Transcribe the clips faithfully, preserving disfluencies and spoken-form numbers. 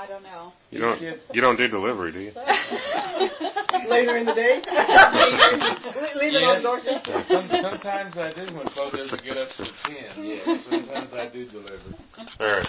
I don't know. You don't you don't do delivery, do you? Later in the day? Leave it on the doorstep? Some, sometimes I do when Chloe doesn't get up to ten. Yes, sometimes I do deliver. All right.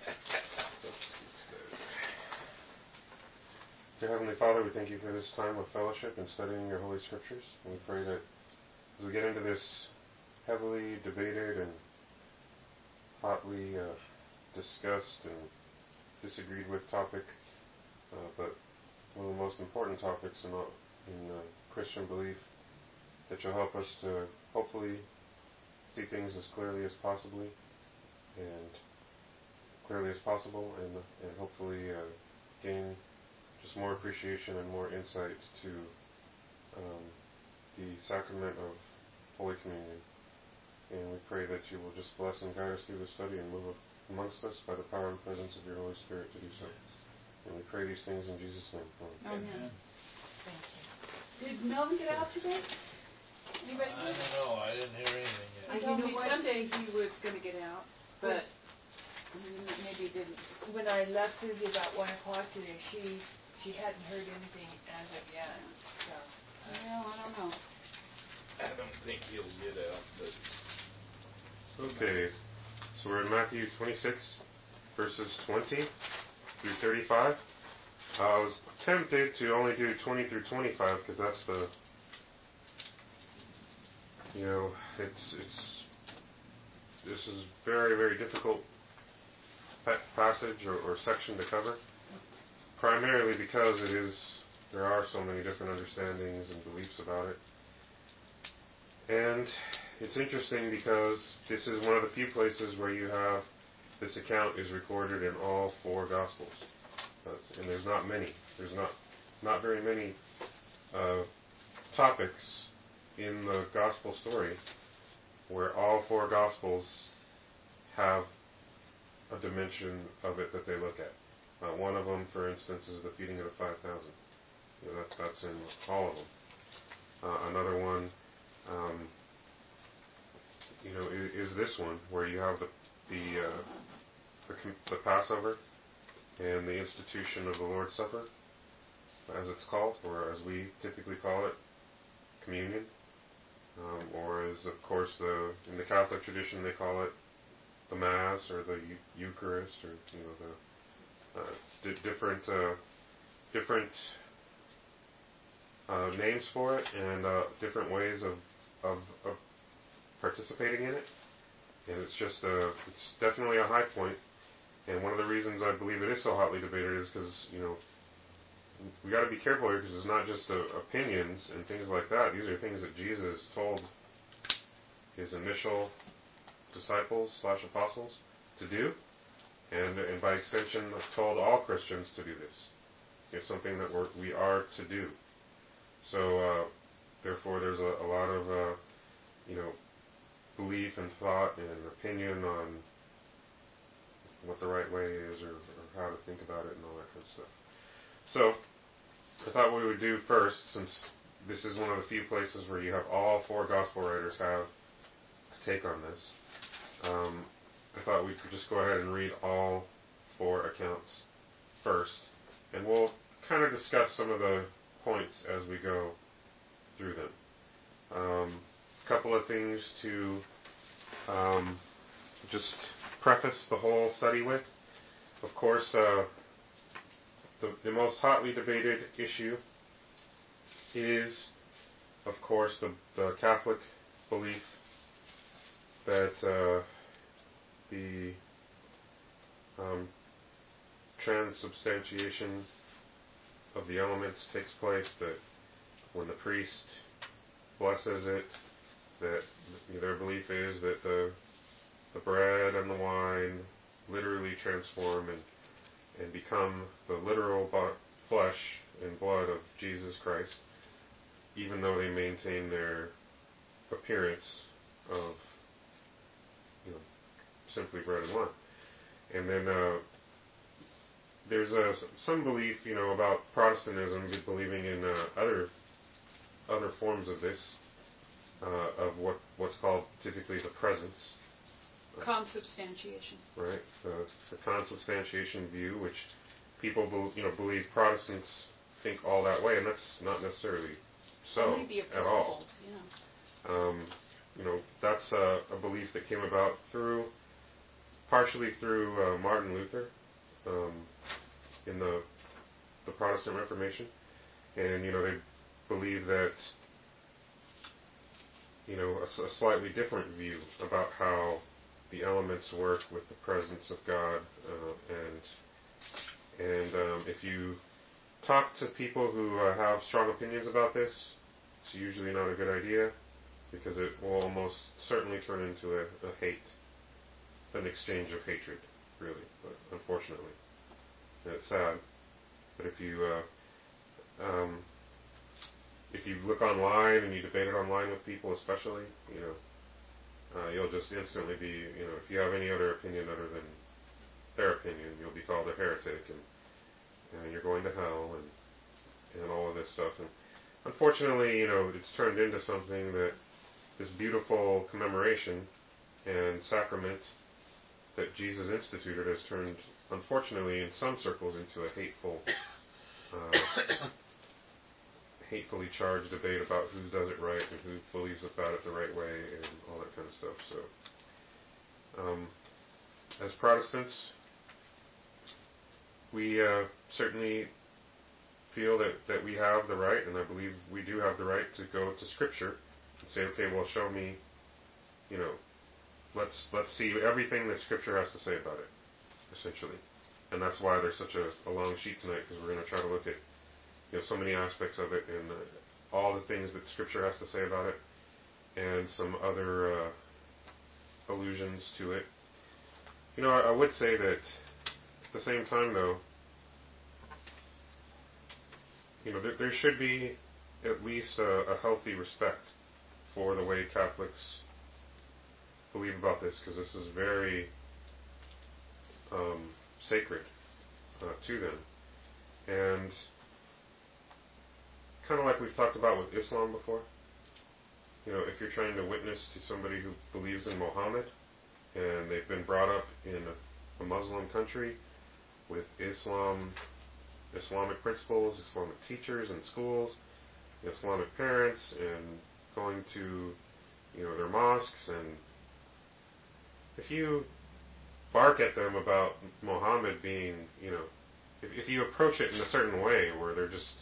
Dear Heavenly Father, we thank you for this time of fellowship and studying your Holy Scriptures. And we pray that as we get into this heavily debated and hotly uh, discussed and disagreed with topic, uh, but one of the most important topics in, all, in uh, Christian belief, that you'll help us to hopefully see things as clearly as possibly and clearly as possible, and and hopefully uh, gain just more appreciation and more insight to um, the sacrament of Holy Communion. And we pray that you will just bless and guide us through the study and move amongst us by the power and presence of your Holy Spirit to do so. And we pray these things in Jesus' name. Amen. Amen. Did Melvin get out today? Anybody I don't know. I didn't hear anything yet. He told me Sunday he was going to get out, but maybe he didn't. When I left Susie about one o'clock today, she she hadn't heard anything as of yet. So, well, I don't know. I don't think he'll get out, but... Okay, so we're in Matthew twenty-six, verses twenty through thirty-five. Uh, I was tempted to only do twenty through twenty-five because that's the, you know, it's it's this is very very difficult pa- passage or, or section to cover. Primarily because it is there are so many different understandings and beliefs about it, and it's interesting because this is one of the few places where you have this account is recorded in all four Gospels. Uh, and there's not many. There's not not very many uh, topics in the Gospel story where all four Gospels have a dimension of it that they look at. Uh, one of them, for instance, is the feeding of the five thousand. You know, that's, that's in all of them. Uh, another one, um, you know, is, is this one where you have the the, uh, the the Passover and the institution of the Lord's Supper, as it's called, or as we typically call it, communion, um, or as of course the in the Catholic tradition they call it the Mass or the Eu- Eucharist, or you know the uh, di- different uh, different uh, names for it and uh, different ways of, of of participating in it. And it's just a, it's definitely a high point. And one of the reasons I believe it is so hotly debated is because, you know, we got to be careful here because it's not just uh, opinions and things like that. These are things that Jesus told his initial disciples slash apostles to do, and and by extension told all Christians to do this. It's something that we're, we are to do. So uh, therefore, there's a, a lot of uh, you know belief and thought and opinion on what the right way is, or, or how to think about it and all that kind of stuff. So, I thought what we would do first, since this is one of the few places where you have all four gospel writers have a take on this, um, I thought we could just go ahead and read all four accounts first, and we'll kind of discuss some of the points as we go through them. Um, a couple of things to um, just preface the whole study with. Of course, uh, the, the most hotly debated issue is, of course, the, the Catholic belief that uh, the um, transubstantiation of the elements takes place, that when the priest blesses it, that their belief is that the the bread and the wine literally transform and, and become the literal bo- flesh and blood of Jesus Christ, even though they maintain their appearance of, you know, simply bread and wine. And then uh, there's uh, some belief, you know, about Protestantism believing in uh, other other forms of this, uh, of what what's called typically the presence. Consubstantiation. Right, the, the consubstantiation view, which people, bel you know, believe Protestants think all that way, and that's not necessarily so Only the at all. Episcopals, yeah. Um, you know, that's a, a belief that came about through, partially through uh, Martin Luther um, in the the Protestant Reformation, and you know they believe that you know a, a slightly different view about how the elements work with the presence of God, uh, and and um, if you talk to people who uh, have strong opinions about this, it's usually not a good idea, because it will almost certainly turn into a, a hate, an exchange of hatred, really, but unfortunately. And it's sad. But if you uh, um, if you look online and you debate it online with people, especially, you know, uh, you'll just instantly be, you know, if you have any other opinion other than their opinion, you'll be called a heretic, and, and you're going to hell, and and all of this stuff. And unfortunately, you know, it's turned into something that this beautiful commemoration and sacrament that Jesus instituted has turned, unfortunately, in some circles, into a hateful, uh, hatefully charged debate about who does it right and who believes about it the right way and all that kind of stuff. So, um, as Protestants, we uh, certainly feel that, that we have the right, and I believe we do have the right, to go to Scripture and say, okay, well, show me, you know, let's let's see everything that Scripture has to say about it, essentially. And that's why there's such a, a long sheet tonight, because we're going to try to look at, you know, so many aspects of it and uh, all the things that Scripture has to say about it, and some other uh, allusions to it. You know, I, I would say that at the same time, though, you know, there, there should be at least a, a healthy respect for the way Catholics believe about this, because this is very um, sacred uh, to them. And kind of like we've talked about with Islam before, you know, if you're trying to witness to somebody who believes in Muhammad, and they've been brought up in a, a Muslim country with Islam, Islamic principles, Islamic teachers in schools, Islamic parents, and going to, you know, their mosques, and if you bark at them about Muhammad being, you know, if, if you approach it in a certain way where they're just,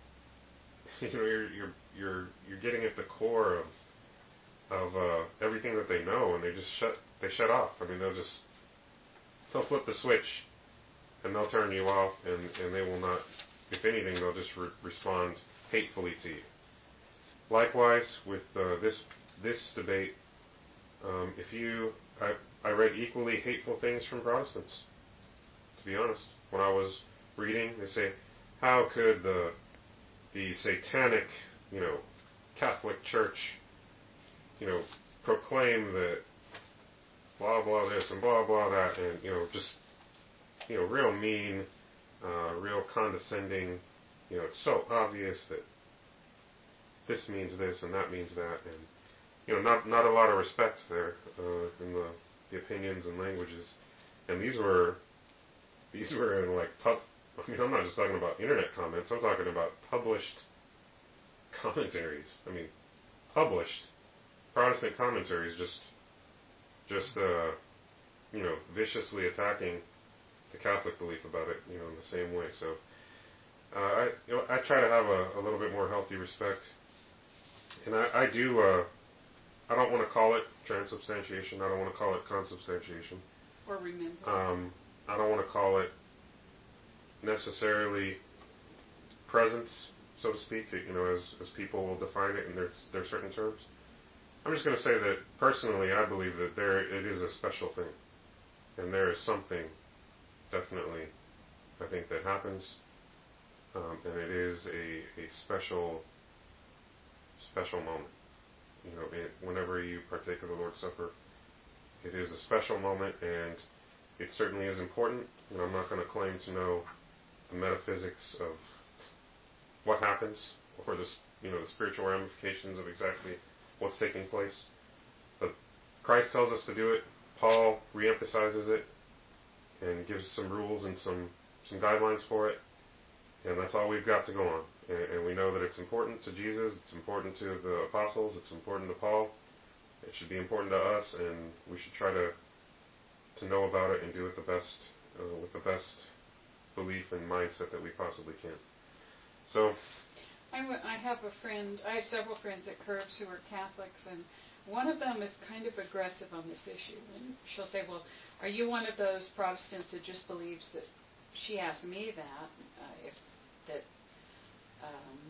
you know, you're you're you're you're getting at the core of of uh, everything that they know, and they just shut they shut off. I mean, they'll just they'll flip the switch, and they'll turn you off, and, and they will not, if anything, they'll just re- respond hatefully to you. Likewise, with uh, this this debate, um, if you, I, I read equally hateful things from Protestants, to be honest. When I was reading, they say, how could the the satanic, you know, Catholic Church, you know, proclaim that blah, blah this and blah, blah that, and, you know, just, you know, real mean, uh, real condescending, you know, it's so obvious that this means this and that means that, and, you know, not not a lot of respect there uh, in the, the opinions and languages. And these were, these were in, like, pub, I mean, I'm not just talking about internet comments, I'm talking about published commentaries. I mean, published Protestant commentaries just, just, uh, you know, viciously attacking the Catholic belief about it, you know, in the same way. So, uh, I, you know, I try to have a, a little bit more healthy respect, and I, I do. Uh, I don't want to call it transubstantiation. I don't want to call it consubstantiation. Or remembrance. Um, I don't want to call it necessarily presence, so to speak. You know, as as people will define it in their their certain terms. I'm just going to say that personally, I believe that there it is a special thing, and there is something definitely, I think, that happens, um, and it is a, a special, special moment. You know, it, whenever you partake of the Lord's Supper, it is a special moment, and it certainly is important. And I'm not going to claim to know the metaphysics of what happens, or the, you know, the spiritual ramifications of exactly what's taking place. But Christ tells us to do it. Paul reemphasizes it and gives some rules and some some guidelines for it, and that's all we've got to go on. And, and we know that it's important to Jesus, it's important to the apostles, it's important to Paul, it should be important to us, and we should try to to know about it and do it the best, uh, with the best belief and mindset that we possibly can. So, I, w- I have a friend, I have several friends at Curbs who are Catholics, and one of them is kind of aggressive on this issue. And she'll say, well, are you one of those Protestants that just believes that, she asked me that, uh, if that um,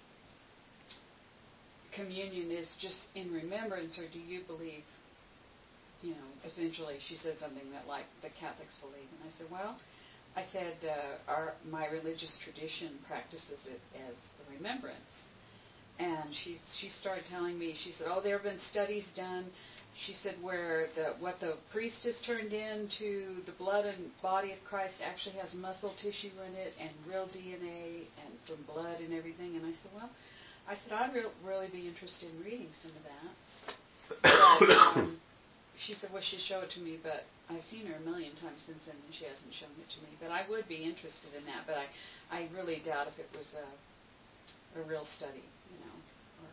communion is just in remembrance, or do you believe, you know, essentially she said something that like the Catholics believe. And I said, well, I said, uh, our, my religious tradition practices it as a remembrance. And she she started telling me, she said, oh, there have been studies done, she said, where the what the priest has turned into the blood and body of Christ actually has muscle tissue in it and real D N A and from blood and everything. And I said, well, I said, I'd re- really be interested in reading some of that. But, um, she said, well, she'd show it to me, but I've seen her a million times since then, and she hasn't shown it to me. But I would be interested in that, but I, I really doubt if it was a, a real study, you know. Or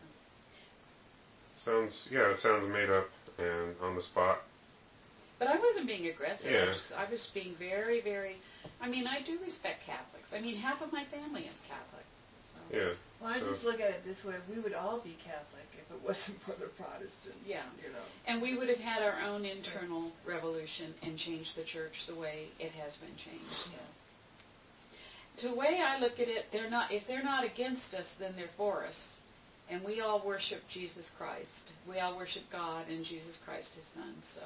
sounds, yeah, it sounds made up and on the spot. But I wasn't being aggressive. Yeah. I, just, I was being very, very, I mean, I do respect Catholics. I mean, half of my family is Catholic. So. Yeah. Well, I so. just look at it this way. We would all be Catholic if it wasn't for the Protestants. Yeah. You know. And we would have had our own internal revolution and changed the church the way it has been changed. So. Yeah. The way I look at it, they're not. If they're not against us, then they're for us. And we all worship Jesus Christ. We all worship God and Jesus Christ, His Son. So.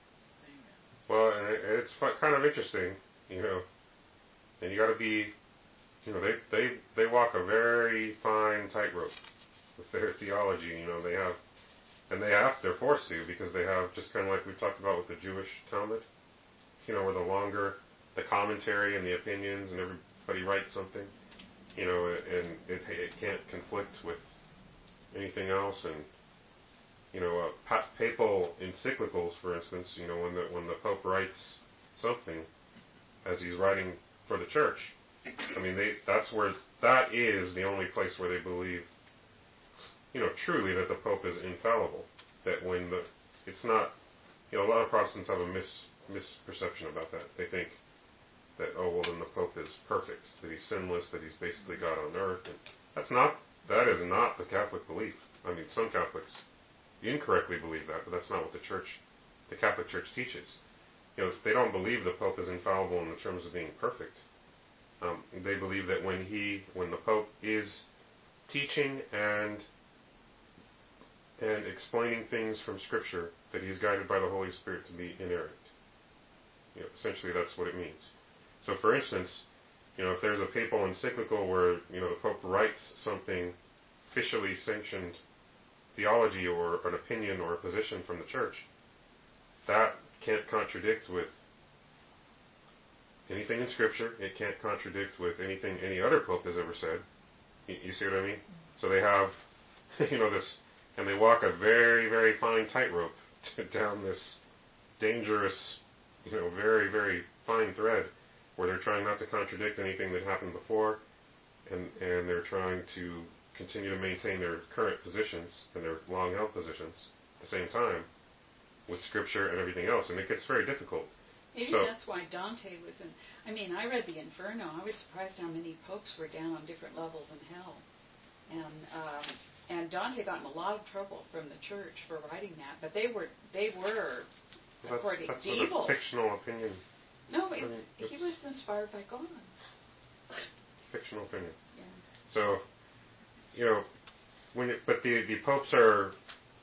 Well, and it, it's kind of interesting, you know. And you got to be, you know, they they they walk a very fine tightrope with their theology. You know, they have, and they have, they're forced to, because they have, just kind of like we talked about with the Jewish Talmud. You know, where the longer the commentary and the opinions and everybody writes something, you know, and it it can't conflict with anything else. And you know, uh, pa- papal encyclicals, for instance, you know, when the when the Pope writes something as he's writing for the church, I mean, they that's where that is the only place where they believe, you know, truly that the Pope is infallible. That when the it's not, you know, a lot of Protestants have a mis misperception about that. They think that, oh, well, then the Pope is perfect, that he's sinless, that he's basically God on earth, and that's not that is not the Catholic belief. I mean, some Catholics incorrectly believe that, but that's not what the Church, the Catholic Church teaches. You know, they don't believe the Pope is infallible in the terms of being perfect. Um, they believe that when he, when the Pope is teaching and and explaining things from Scripture, that he's guided by the Holy Spirit to be inerrant. You know, essentially, that's what it means. So, for instance, you know, if there's a papal encyclical where, you know, the Pope writes something officially sanctioned theology or an opinion or a position from the Church, that can't contradict with anything in Scripture. It can't contradict with anything any other Pope has ever said. You, you see what I mean? So they have, you know, this, and they walk a very, very fine tightrope down this dangerous, you know, very, very fine thread where they're trying not to contradict anything that happened before, and, and they're trying to continue to maintain their current positions and their long-held positions at the same time with Scripture and everything else, and it gets very difficult. Maybe so, that's why Dante was in. I mean, I read the Inferno. I was surprised how many popes were down on different levels in hell, and um, and Dante got in a lot of trouble from the church for writing that. But they were they were that's, according that's to sort evil. of fictional opinion. No, it's, I mean, it's he was inspired by God. Fictional opinion. Yeah. So, you know, when it, but the the popes are.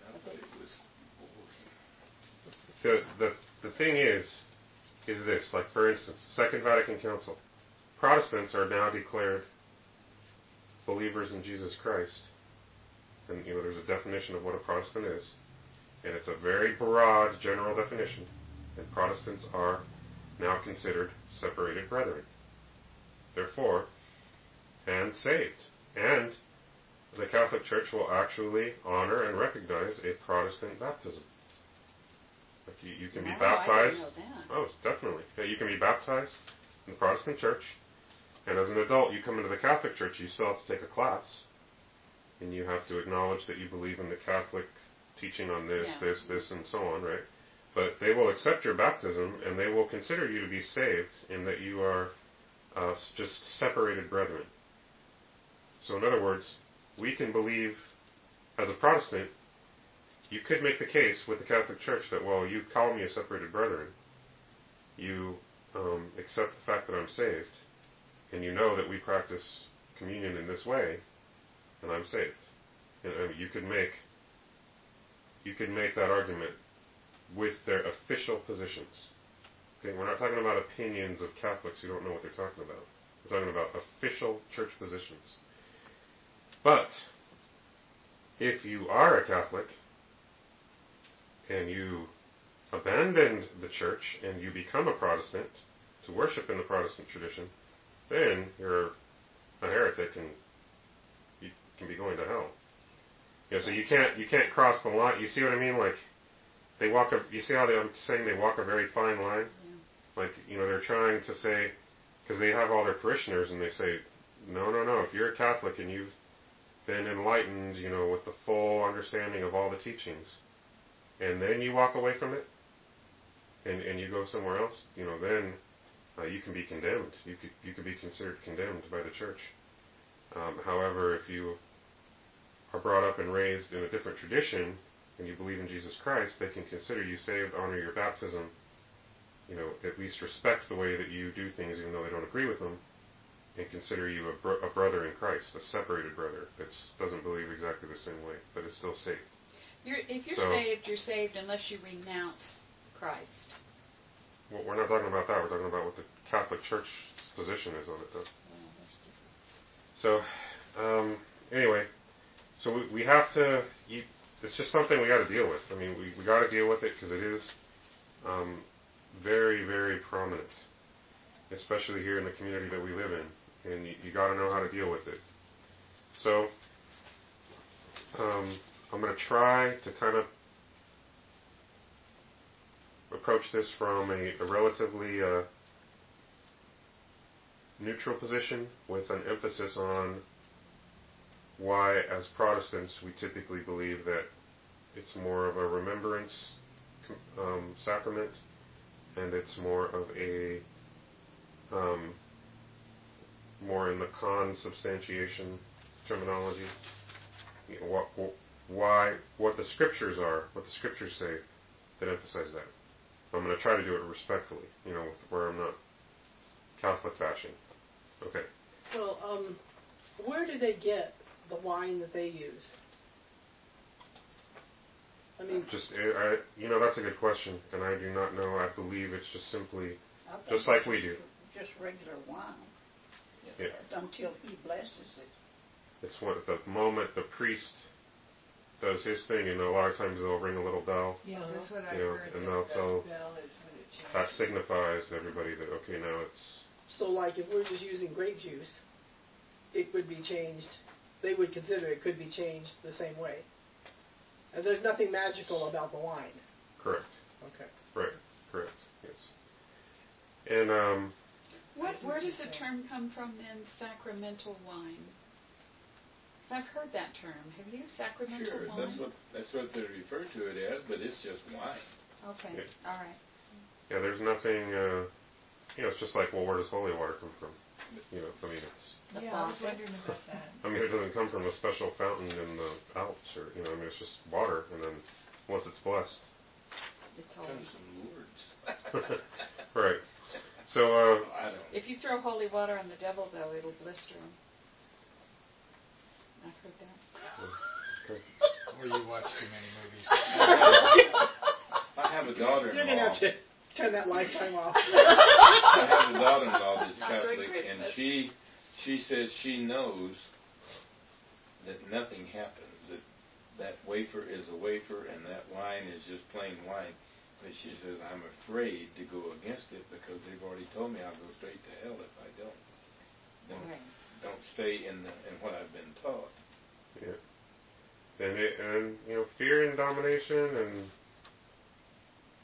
The the the thing is, is this, like for instance, Second Vatican Council, Protestants are now declared believers in Jesus Christ, and you know there's a definition of what a Protestant is, and it's a very broad general definition, and Protestants are now considered separated brethren, therefore, and saved, and the Catholic Church will actually honor and recognize a Protestant baptism. Like you, you can No, be baptized. I didn't know that. Oh, definitely. Yeah, you can be baptized in the Protestant Church, And as an adult, you come into the Catholic Church, you still have to take a class, and you have to acknowledge that you believe in the Catholic teaching on this, Yeah. this, this, and so on, right? But they will accept your baptism, and they will consider you to be saved in that you are uh, just separated brethren. So in other words, we can believe, as a Protestant, you could make the case with the Catholic Church that, well, you call me a separated brethren, you um, accept the fact that I'm saved, and you know that we practice communion in this way, and I'm saved. And, I mean, you could make you could make that argument with their official positions. Okay, we're not talking about opinions of Catholics who don't know what they're talking about. We're talking about official church positions. But if you are a Catholic and you abandon the church and you become a Protestant to worship in the Protestant tradition, then you're a heretic and you can be going to hell. You know, so you can't you can't cross the line. You see what I mean? Like they walk a. You see how they, I'm saying they walk a very fine line. Yeah. Like you know they're trying to say, because they have all their parishioners and they say, no, no, no. If you're a Catholic and you've been enlightened, you know, with the full understanding of all the teachings, and then you walk away from it, and and you go somewhere else, you know, then uh, you can be condemned. You could you could be considered condemned by the church. Um, however, if you are brought up and raised in a different tradition, and you believe in Jesus Christ, they can consider you saved, honor your baptism, you know, at least respect the way that you do things, even though they don't agree with them, and consider you a, bro- a brother in Christ, a separated brother that doesn't believe exactly the same way, but is still saved. You're, if you're So- saved, you're saved unless you renounce Christ. Well, we're not talking about that. We're talking about what the Catholic Church's position is on it, though. So, um, anyway, so we, we have to, you, it's just something we got to deal with. I mean, we, we got to deal with it because it is um, very, very prominent, especially here in the community that we live in, and you, you got to know how to deal with it. So, um, I'm going to try to kind of approach this from a, a relatively uh, neutral position with an emphasis on why, as Protestants, we typically believe that it's more of a remembrance um, sacrament, and it's more of a um, more in the consubstantiation terminology. You know, what, what, why, what the Scriptures are, what the Scriptures say that emphasize that. I'm going to try to do it respectfully, you know, where I'm not Catholic bashing. Okay. Well, um, where do they get the wine that they use? I mean, Just, I, you know, that's a good question, and I do not know. I believe it's just simply, I think just like it's we do. Just regular wine. Yeah. Until he blesses it. It's what the moment the priest does his thing, and a lot of times they'll ring a little bell. Yeah, that's what I You know, heard. and that they'll that tell- bell is when it changes. That signifies to everybody that, okay, now it's, so like if we're just using grape juice, it would be changed. They would consider it could be changed the same way. And there's nothing magical about the wine. correct. Okay. Right, correct, yes. And, um, What, where does the term come from then, sacramental wine? 'Cause I've heard that term. Have you, sacramental Sure, wine? that's what that's what they refer to it as, but it's just wine. Okay, Yeah. all right. yeah, there's nothing, uh, you know, it's just like, well, where does holy water come from? You know, I mean, it's, The Yeah, I was faucet. wondering about that. I mean, it doesn't come from a special fountain in the Alps, or, you know, I mean, it's just water, and then once it's blessed. It's all. Comes from Lourdes. Right. So, uh, I don't. If you throw holy water on the devil, though, it'll blister him. I've heard that. okay. Or you watch too many movies. I have a daughter-in-law. You're going to have to turn that lifetime off. I have a daughter-in-law that's Not during Catholic, and Christmas. she she says she knows that nothing happens. That that wafer is a wafer, and that wine is just plain wine. But she says I'm afraid to go against it because they've already told me I'll go straight to hell if I don't. Don't, Right. don't stay in the in what I've been taught. Yeah. And, it, and, you know, fear and domination and,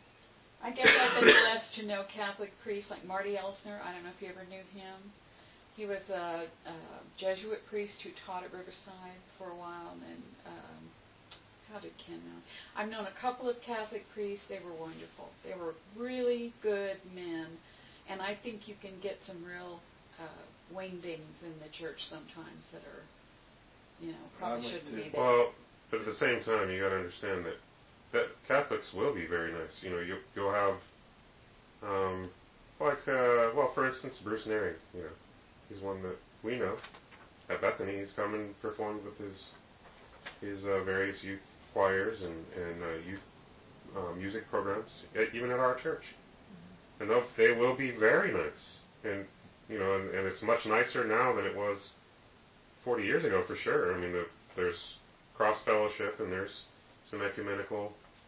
I guess I've been blessed to know Catholic priests like Marty Elsner. I don't know if you ever knew him. He was a, a Jesuit priest who taught at Riverside for a while, and then, um, how did Ken know? I've known a couple of Catholic priests. They were wonderful. They were really good men, and I think you can get some real uh, wingdings in the church sometimes that are, you know, probably shouldn't be there. Well, but at the same time, you got to understand that that Catholics will be very nice. You know, you, you'll have, um, like, uh, well, for instance, Bruce Neri. You know, he's one that we know at Bethany. He's come and performed with his his uh, various youth choirs and and uh, youth uh, music programs, even at our church. And they'll, they will be very nice. And you know, and, and it's much nicer now than it was forty years ago, for sure. I mean, the, there's cross fellowship and there's some ecumenical,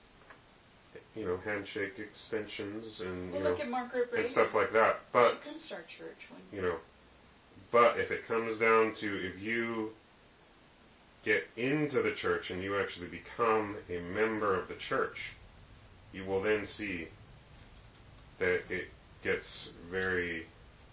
you know, handshake extensions and Well, you know, look at Margaret Brady. and stuff like that. But She couldn't start church when you know, but if it comes down to if you get into the church and you actually become a member of the church, you will then see that it gets very,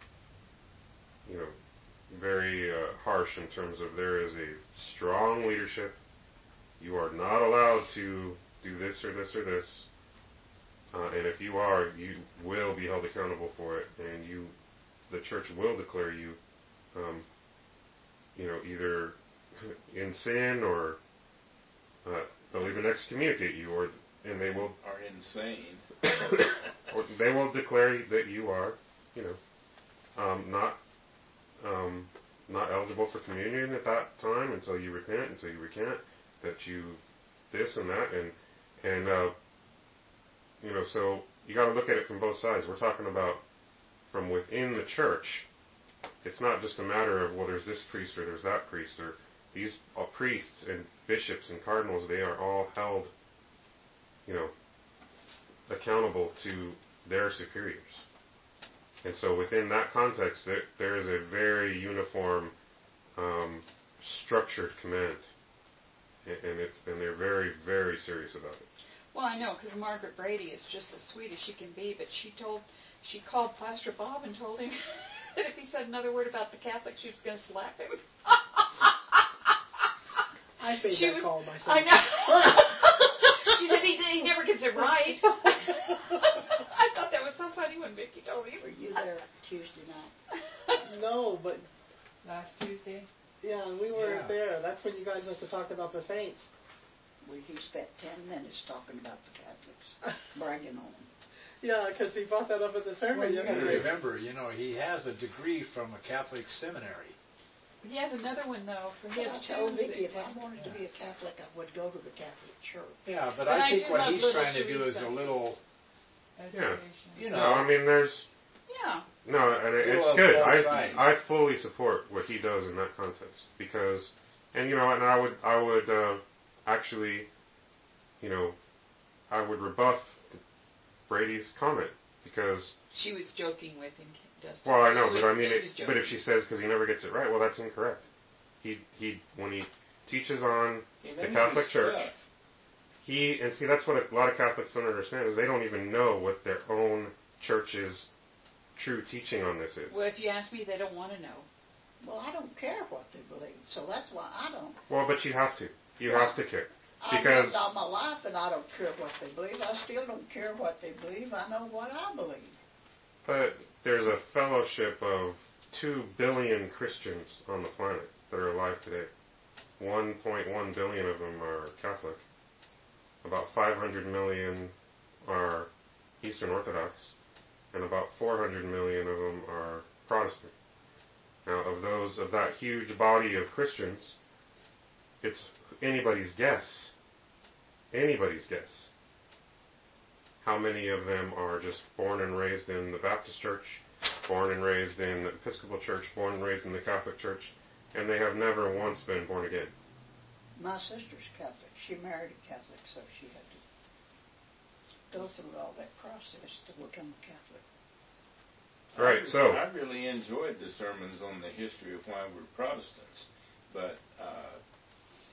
you know, very uh, harsh in terms of there is a strong leadership. You are not allowed to do this or this or this. Uh, and if you are, you will be held accountable for it, and you, the church will declare you, um, you know, either in sin or uh, they'll even excommunicate you, or and they will Are insane. or they will declare that you are, you know, um, not um, not eligible for communion at that time until you repent, until you recant, that you this and that, and and uh, you know, so you got to look at it from both sides. We're talking about from within the church. It's not just a matter of, well, there's this priest or there's that priest, or these uh, priests and bishops and cardinals. They are all held, you know, accountable to their superiors. And so within that context, there, there is a very uniform, um, structured command. And, and, it's, and they're very, very serious about it. Well, I know, because Margaret Brady is just as sweet as she can be, but she told, she called Pastor Bob and told him that if he said another word about the Catholics, she was going to slap him. I made She that was- call myself. I know. She said he, he never gets it right. I thought that was so funny when Vicki told me. Were you there Tuesday night? No, but Last Tuesday? yeah, we weren't Yeah. there. That's when you guys must have talked about the saints. We he spent ten minutes talking about the Catholics, bragging on them. Yeah, because he brought that up in the sermon Well, you got to yesterday. remember, you know, he has a degree from a Catholic seminary. He has another one, though. For But his I told two. Vicki if I wanted to be a Catholic, I would go to the Catholic Church. Yeah, but, But I I think do what love he's little trying to do is Teresa. a little, Education. you No, know, I mean, there's Yeah. no, and it, Little it's of good. both I sides. I fully support what he does in that context because, and you know, and I would I would uh, actually, you know, I would rebuff Brady's comment because. She was joking with him, Dustin. Well, I know, She but was- I mean, she it, was but if joking. she says because he never gets it right, well, that's incorrect. He he when he teaches on He the knows Catholic his Church, stuff. he and see that's what a lot of Catholics don't understand is they don't even know what their own church's true teaching on this is. Well, if you ask me, they don't want to know. Well, I don't care what they believe, so that's why I don't. Well, but you have to. You have to care. I've Because- lived all my life and I don't care what they believe. I still don't care what they believe. I know what I believe. But there's a fellowship of two billion Christians on the planet that are alive today. one point one billion of them are Catholic. About five hundred million are Eastern Orthodox. And about four hundred million of them are Protestant. Now, of those, of that huge body of Christians, it's anybody's guess, anybody's guess, how many of them are just born and raised in the Baptist Church, born and raised in the Episcopal Church, born and raised in the Catholic Church, and they have never once been born again. My sister's Catholic. She married a Catholic, so she had to go through all that process to become a Catholic. Right, I, so- I really enjoyed the sermons on the history of why we're Protestants, but uh,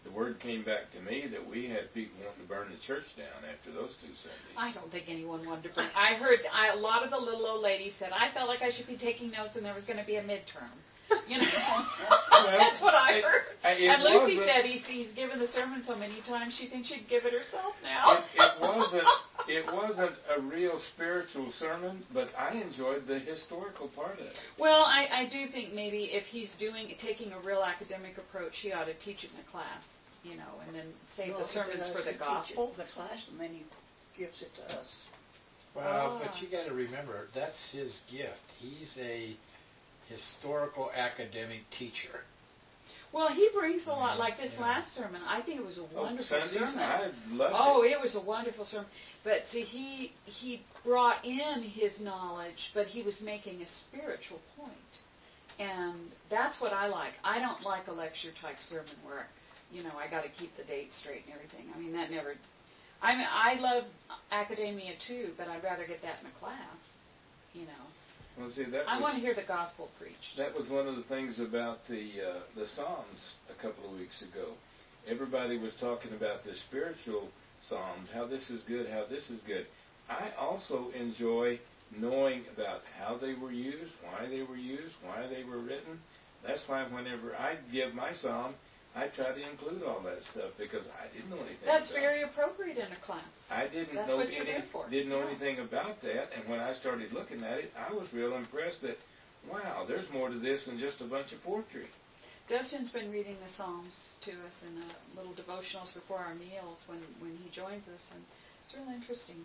the word came back to me that we had people wanting to burn the church down after those two Sundays. I don't think anyone wanted to bring. I heard I, a lot of the little old ladies said I felt like I should be taking notes, and there was going to be a midterm. You know, Well, that's what I it- heard. it And Lucy wasn't- said he's, he's given the sermon so many times she thinks she'd give it herself now. It, it wasn't. It wasn't a real spiritual sermon, but I enjoyed the historical part of it. Well, I, I do think maybe if he's doing taking a real academic approach, he ought to teach it in a class, you know, and then save Well, the sermons he for does, the he gospel. teaches the class, and then he gives it to us. Well, Ah. but you got to remember, that's his gift. He's a historical academic teacher. Well, he brings a lot, like this Yeah. last sermon. I think it was a Oh, wonderful Sundays, sermon. I loved Oh, it. it was a wonderful sermon. But see, he he brought in his knowledge, but he was making a spiritual point, and that's what I like. I don't like a lecture type sermon where, you know, I got to keep the dates straight and everything. I mean, that never. I mean, I love academia too, but I'd rather get that in a class. You know, Well, see, that I was, want to hear the gospel preached. that was one of the things about the uh, the Psalms a couple of weeks ago. Everybody was talking about the spiritual Psalms, how this is good, how this is good. I also enjoy knowing about how they were used, why they were used, why they were written. That's why whenever I give my Psalm, I try to include all that stuff because I didn't know anything That's about very appropriate in a class. I didn't That's know what you're any, there for. didn't know Yeah. anything about that, and when I started looking at it, I was real impressed that, wow, there's more to this than just a bunch of poetry. Dustin's been reading the Psalms to us in uh, little devotionals before our meals when, when he joins us, and it's really interesting.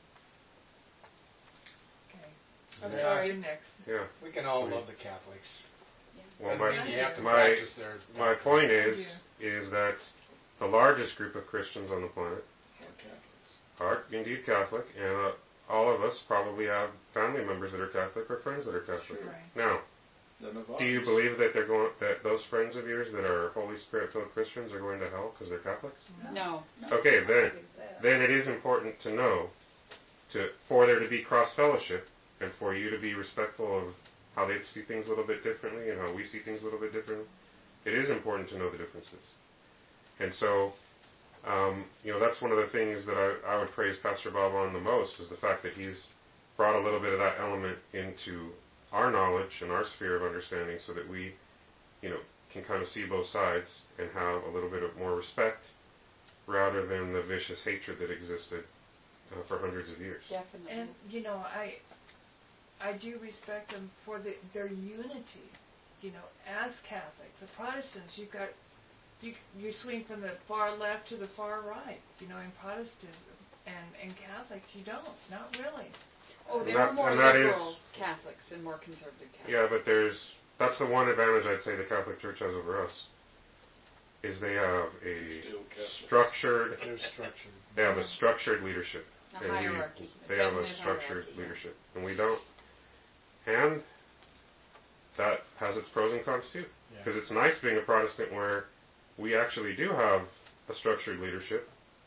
Okay. I'm Yeah. sorry. You next. Yeah. We can all love the Catholics. Well, Doesn't my mean you have to my practice their my point is Yeah. is that the largest group of Christians on the planet Or Catholics. are indeed Catholic, and uh, all of us probably have family members that are Catholic or friends that are Catholic. Sure. Right. Now, The do you Navarros. believe that they're going that those friends of yours that are Holy Spirit-filled Christians are going to hell because they're Catholics? No. No, Okay, I then believe that. then it is important to know to for there to be cross fellowship and for you to be respectful of how they see things a little bit differently and how we see things a little bit differently. It is important to know the differences. And so, um, you know, that's one of the things that I, I would praise Pastor Bob on the most is the fact that he's brought a little bit of that element into our knowledge and our sphere of understanding so that we, you know, can kind of see both sides and have a little bit of more respect rather than the vicious hatred that existed uh, for hundreds of years. Definitely. And you know, I I do respect them for the, their unity. You know, as Catholics, the Protestants, you've got you you swing from the far left to the far right. You know, in Protestantism and in Catholics, you don't. Not really. oh, there And are that- more and that is- liberal Catholics and more conservative Catholics. Yeah, but there's that's the one advantage I'd say the Catholic Church has over us is they have a Still Catholic. structured They're structured. they have a structured leadership. A And we- hierarchy. they have a Definite structured hierarchy. leadership, and we don't. And that has its pros and cons too. Yeah. Because it's nice being a Protestant where we actually do have a structured leadership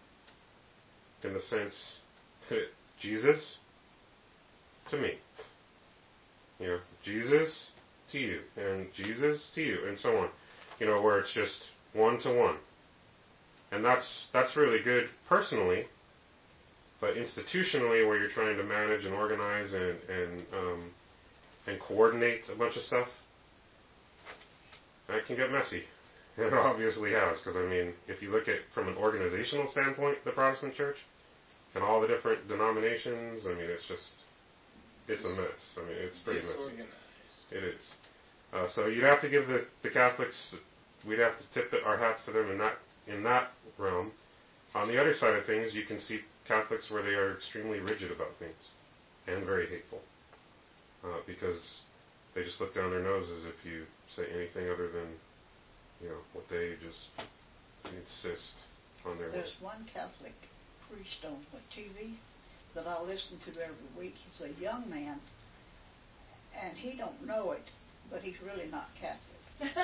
in the sense that Jesus to me. You know, Jesus to you, and Jesus to you, and so on. You know, where it's just one to one. And that's that's really good personally, but institutionally where you're trying to manage and organize and, and um, and coordinate a bunch of stuff, that can get messy. It obviously has, because I mean, if you look at from an organizational standpoint, the Protestant Church, and all the different denominations, I mean, it's just, it's a mess. I mean, it's pretty messy. Disorganized. It is. Uh, so you'd have to give the, the Catholics, we'd have to tip our hats to them in that in that realm. On the other side of things, you can see Catholics where they are extremely rigid about things and very hateful uh, because they just look down their noses if you say anything other than, you know, what they just insist on their way. There's one Catholic priest on the T V that I listen to every week. He's a young man, and he don't know it, but he's really not Catholic.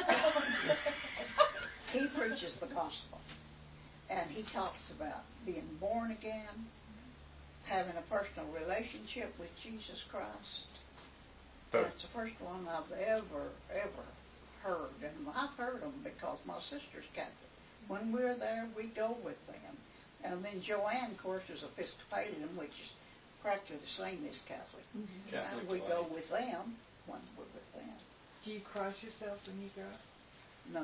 He preaches the gospel, and he talks about being born again, having a personal relationship with Jesus Christ. That- That's the first one I've ever, ever heard, and I've heard them because my sister's Catholic. when we're there, we go with them. And then Joanne, of course, is Episcopalian, which is practically the same as Catholic. Mm-hmm. Catholic And we go life. with them when we're with them. Do you cross yourself when you go? No.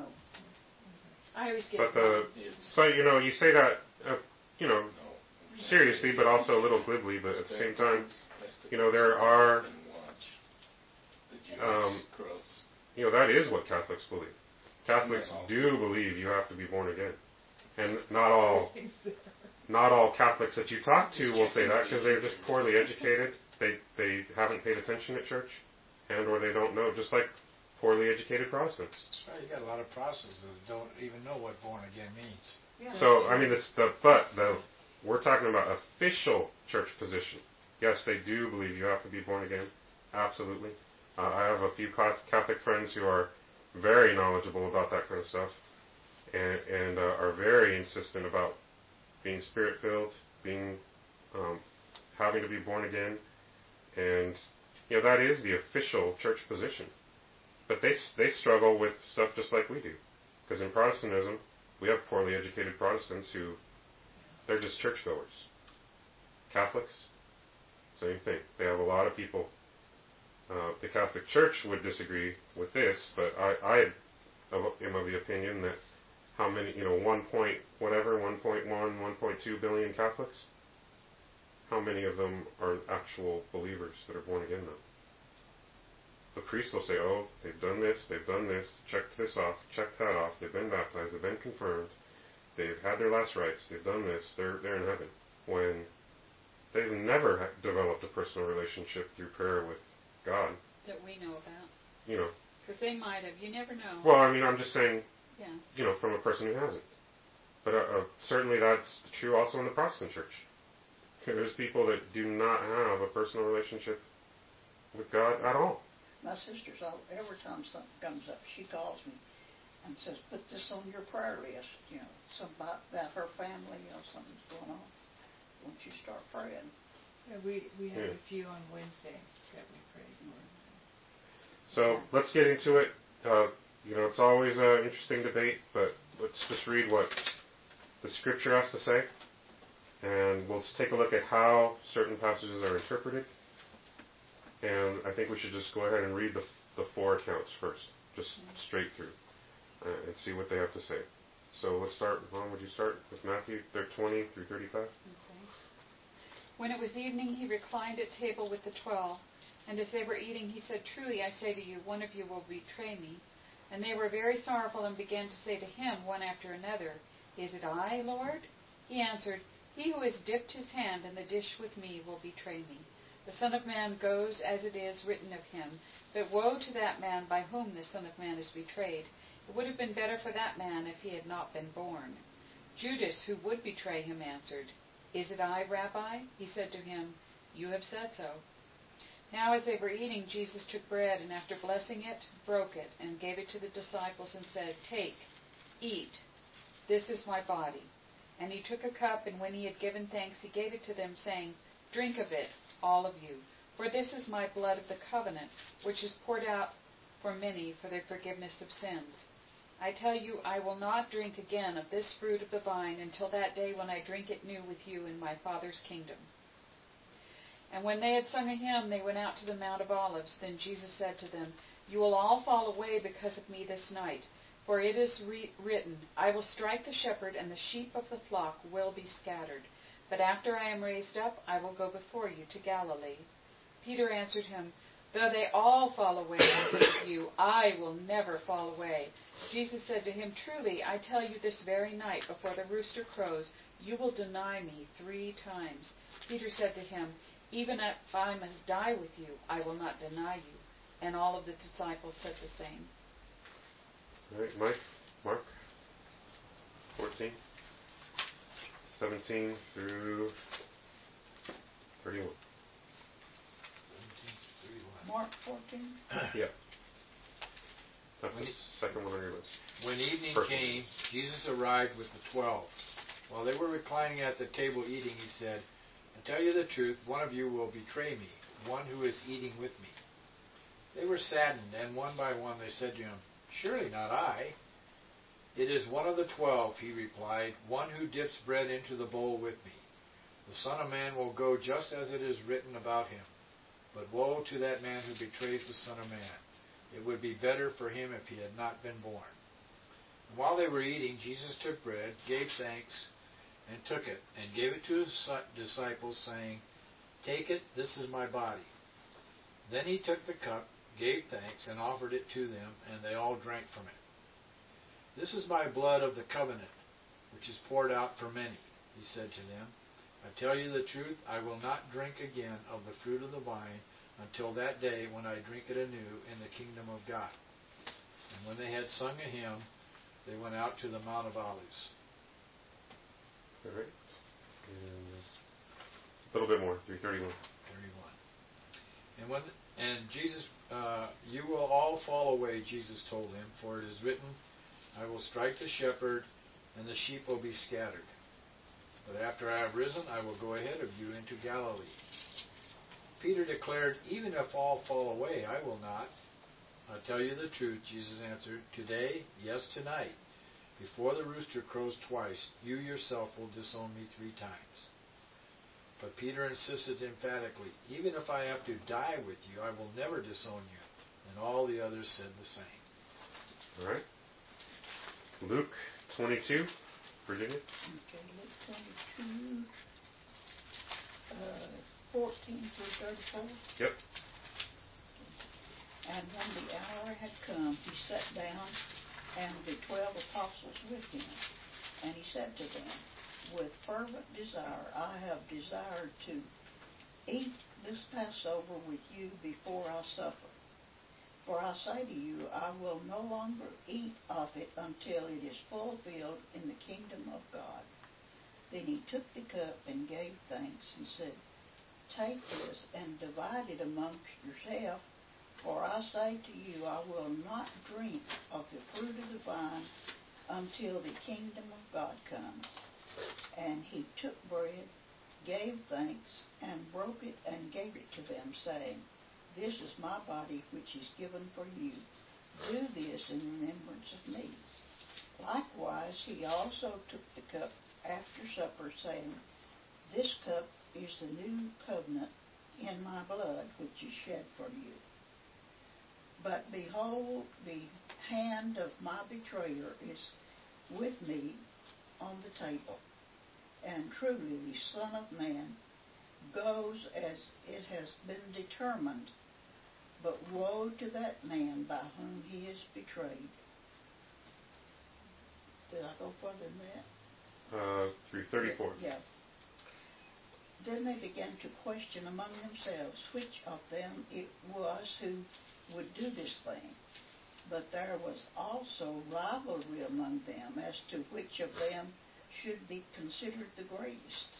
I always get But the, It's- but you know, you say that, uh, you know, No. seriously, but also a little glibly. But at the same time, That's the- you know, there are, And watch the Jewish Um, cross. you know, that is what Catholics believe. Catholics No. do believe you have to be born again, and not all, not all Catholics that you talk to will say that because they're just poorly educated. They they haven't paid attention at church, and or they don't know. Just like poorly educated Protestants. That's right. You got a lot of Protestants that don't even know what born again means. Yeah. So I mean, this the but the we're talking about official church position. Yes, they do believe you have to be born again. Absolutely. Uh, I have a few Catholic friends who are very knowledgeable about that kind of stuff, and and uh, are very insistent about being spirit filled, being um, having to be born again, and you know that is the official church position. But they they struggle with stuff just like we do, because in Protestantism we have poorly educated Protestants who they're just churchgoers. Catholics, same thing. They have a lot of people. Uh, the Catholic Church would disagree with this, but I, I am of the opinion that how many, you know, one point whatever, one point one, one point two billion Catholics, how many of them are actual believers that are born again now? The priest will say, oh, they've done this, they've done this, checked this off, checked that off, they've been baptized, they've been confirmed, they've had their last rites, they've done this, they're, they're in heaven. When they've never ha- developed a personal relationship through prayer with God. That we know about. You know. Because they might have. You never know. Well, I mean, I'm just saying, yeah. you know, from a person who hasn't. But uh, uh, certainly that's true also in the Protestant church. There's people that do not have a personal relationship with God at all. My sister's, all, every time something comes up, she calls me and says, put this on your prayer list, you know, something about, about her family, you know, something's going on. Once you start praying. Yeah, we, we have Yeah. a few on Wednesday that we pray for. So let's get into it. Uh, you know, it's always an interesting debate, but let's just read what the Scripture has to say, and we'll take a look at how certain passages are interpreted. And I think we should just go ahead and read the, the four accounts first, just straight through, uh, and see what they have to say. So let's start. Mom, would you start with Matthew twenty through thirty-five? Okay. When it was evening, he reclined at table with the twelve, and as they were eating, he said, truly, I say to you, one of you will betray me. And they were very sorrowful and began to say to him, one after another, Is it I, Lord? He answered, He who has dipped his hand in the dish with me will betray me. The Son of Man goes as it is written of him, but woe to that man by whom the Son of Man is betrayed. It would have been better for that man if he had not been born. Judas, who would betray him, answered, Is it I, Rabbi? He said to him, You have said so. Now as they were eating, Jesus took bread, and after blessing it, broke it, and gave it to the disciples, and said, Take, eat, this is my body. And he took a cup, and when he had given thanks, he gave it to them, saying, Drink of it, all of you, for this is my blood of the covenant, which is poured out for many for the forgiveness of sins. I tell you, I will not drink again of this fruit of the vine until that day when I drink it new with you in my Father's kingdom. And when they had sung a hymn, they went out to the Mount of Olives. Then Jesus said to them, You will all fall away because of me this night, for it is re- written, I will strike the shepherd, and the sheep of the flock will be scattered. But after I am raised up, I will go before you to Galilee. Peter answered him, Though they all fall away because of you, I will never fall away. Jesus said to him, Truly, I tell you, this very night, before the rooster crows, you will deny me three times. Peter said to him, Even if I must die with you, I will not deny you. And all of the disciples said the same. All right, Mike, Mark, fourteen, seventeen through thirty-one. Mark fourteen? Yeah. That's When the he- second one on your list. When evening Perfect. came, Jesus arrived with the twelve. While they were reclining at the table eating, he said, I tell you the truth, one of you will betray me, one who is eating with me. They were saddened, and one by one they said to him, Surely not I. "It is one of the twelve," he replied, "one who dips bread into the bowl with me. The Son of Man will go just as it is written about him. But woe to that man who betrays the Son of Man. It would be better for him if he had not been born." And while they were eating, Jesus took bread, gave thanks, and took it, and gave it to his disciples, saying, "Take it, this is my body." Then he took the cup, gave thanks, and offered it to them, and they all drank from it. "This is my blood of the covenant, which is poured out for many," he said to them. "I tell you the truth, I will not drink again of the fruit of the vine until that day when I drink it anew in the kingdom of God." And when they had sung a hymn, they went out to the Mount of Olives. All right. And a little bit more, three thirty-one. thirty-one. And when and Jesus, uh, "You will all fall away," Jesus told them, "for it is written, I will strike the shepherd, and the sheep will be scattered. But after I have risen, I will go ahead of you into Galilee." Peter declared, "Even if all fall away, I will not." "I tell you the truth," Jesus answered, "today, yes, tonight, before the rooster crows twice, you yourself will disown me three times." But Peter insisted emphatically, "Even if I have to die with you, I will never disown you." And all the others said the same. All right. Luke twenty-two, Virginia. Okay, Luke twenty-two, uh, fourteen through thirty-four. Yep. And when the hour had come, he sat down, and the twelve apostles with him. And he said to them, "With fervent desire I have desired to eat this Passover with you before I suffer. For I say to you, I will no longer eat of it until it is fulfilled in the kingdom of God." Then he took the cup and gave thanks and said, "Take this and divide it amongst yourselves. For I say to you, I will not drink of the fruit of the vine until the kingdom of God comes." And he took bread, gave thanks, and broke it and gave it to them, saying, "This is my body which is given for you. Do this in remembrance of me." Likewise he also took the cup after supper, saying, "This cup is the new covenant in my blood which is shed for you. But behold, the hand of my betrayer is with me on the table. And truly the Son of Man goes as it has been determined, but woe to that man by whom he is betrayed." Did I go further than that? Uh, through thirty-four. Yeah. Then they began to question among themselves which of them it was who would do this thing. But there was also rivalry among them as to which of them should be considered the greatest.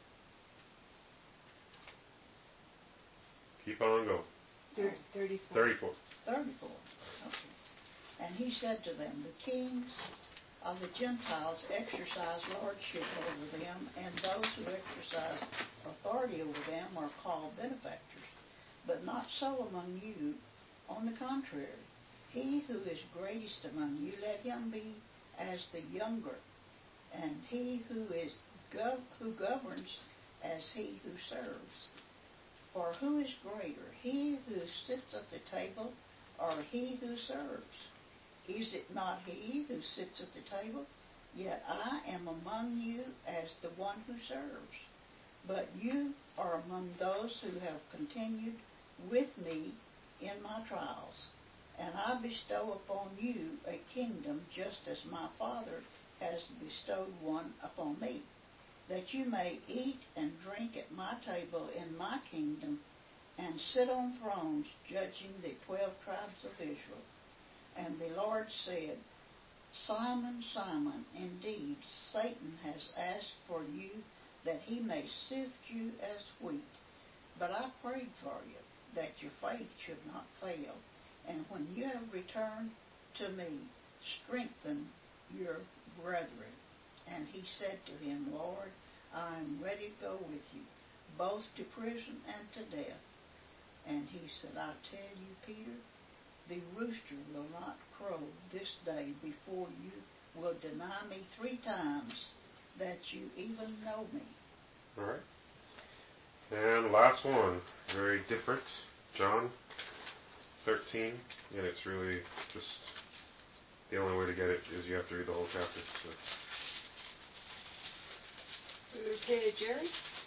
Keep on going. Thir- thirty-four. thirty-four. Thirty-four. Okay. And he said to them, "The kings of the Gentiles exercise lordship over them, and those who exercise authority over them are called benefactors. But not so among you. On the contrary, he who is greatest among you, let him be as the younger, and he who is gov- who governs as he who serves. For who is greater, he who sits at the table, or he who serves? Is it not he who sits at the table? Yet I am among you as the one who serves. But you are among those who have continued with me in my trials, and I bestow upon you a kingdom just as my Father has bestowed one upon me, that you may eat and drink at my table in my kingdom, and sit on thrones judging the twelve tribes of Israel." And the Lord said, "Simon, Simon, indeed Satan has asked for you that he may sift you as wheat. But I prayed for you, that your faith should not fail. And when you have returned to me, strengthen your brethren." And he said to him, "Lord, I am ready to go with you, both to prison and to death." And he said, "I tell you, Peter, the rooster will not crow this day before you will deny me three times that you even know me. All right. And last one, very different. John thirteen, and it's really just the only way to get it is you have to read the whole chapter. So. Okay, Jerry?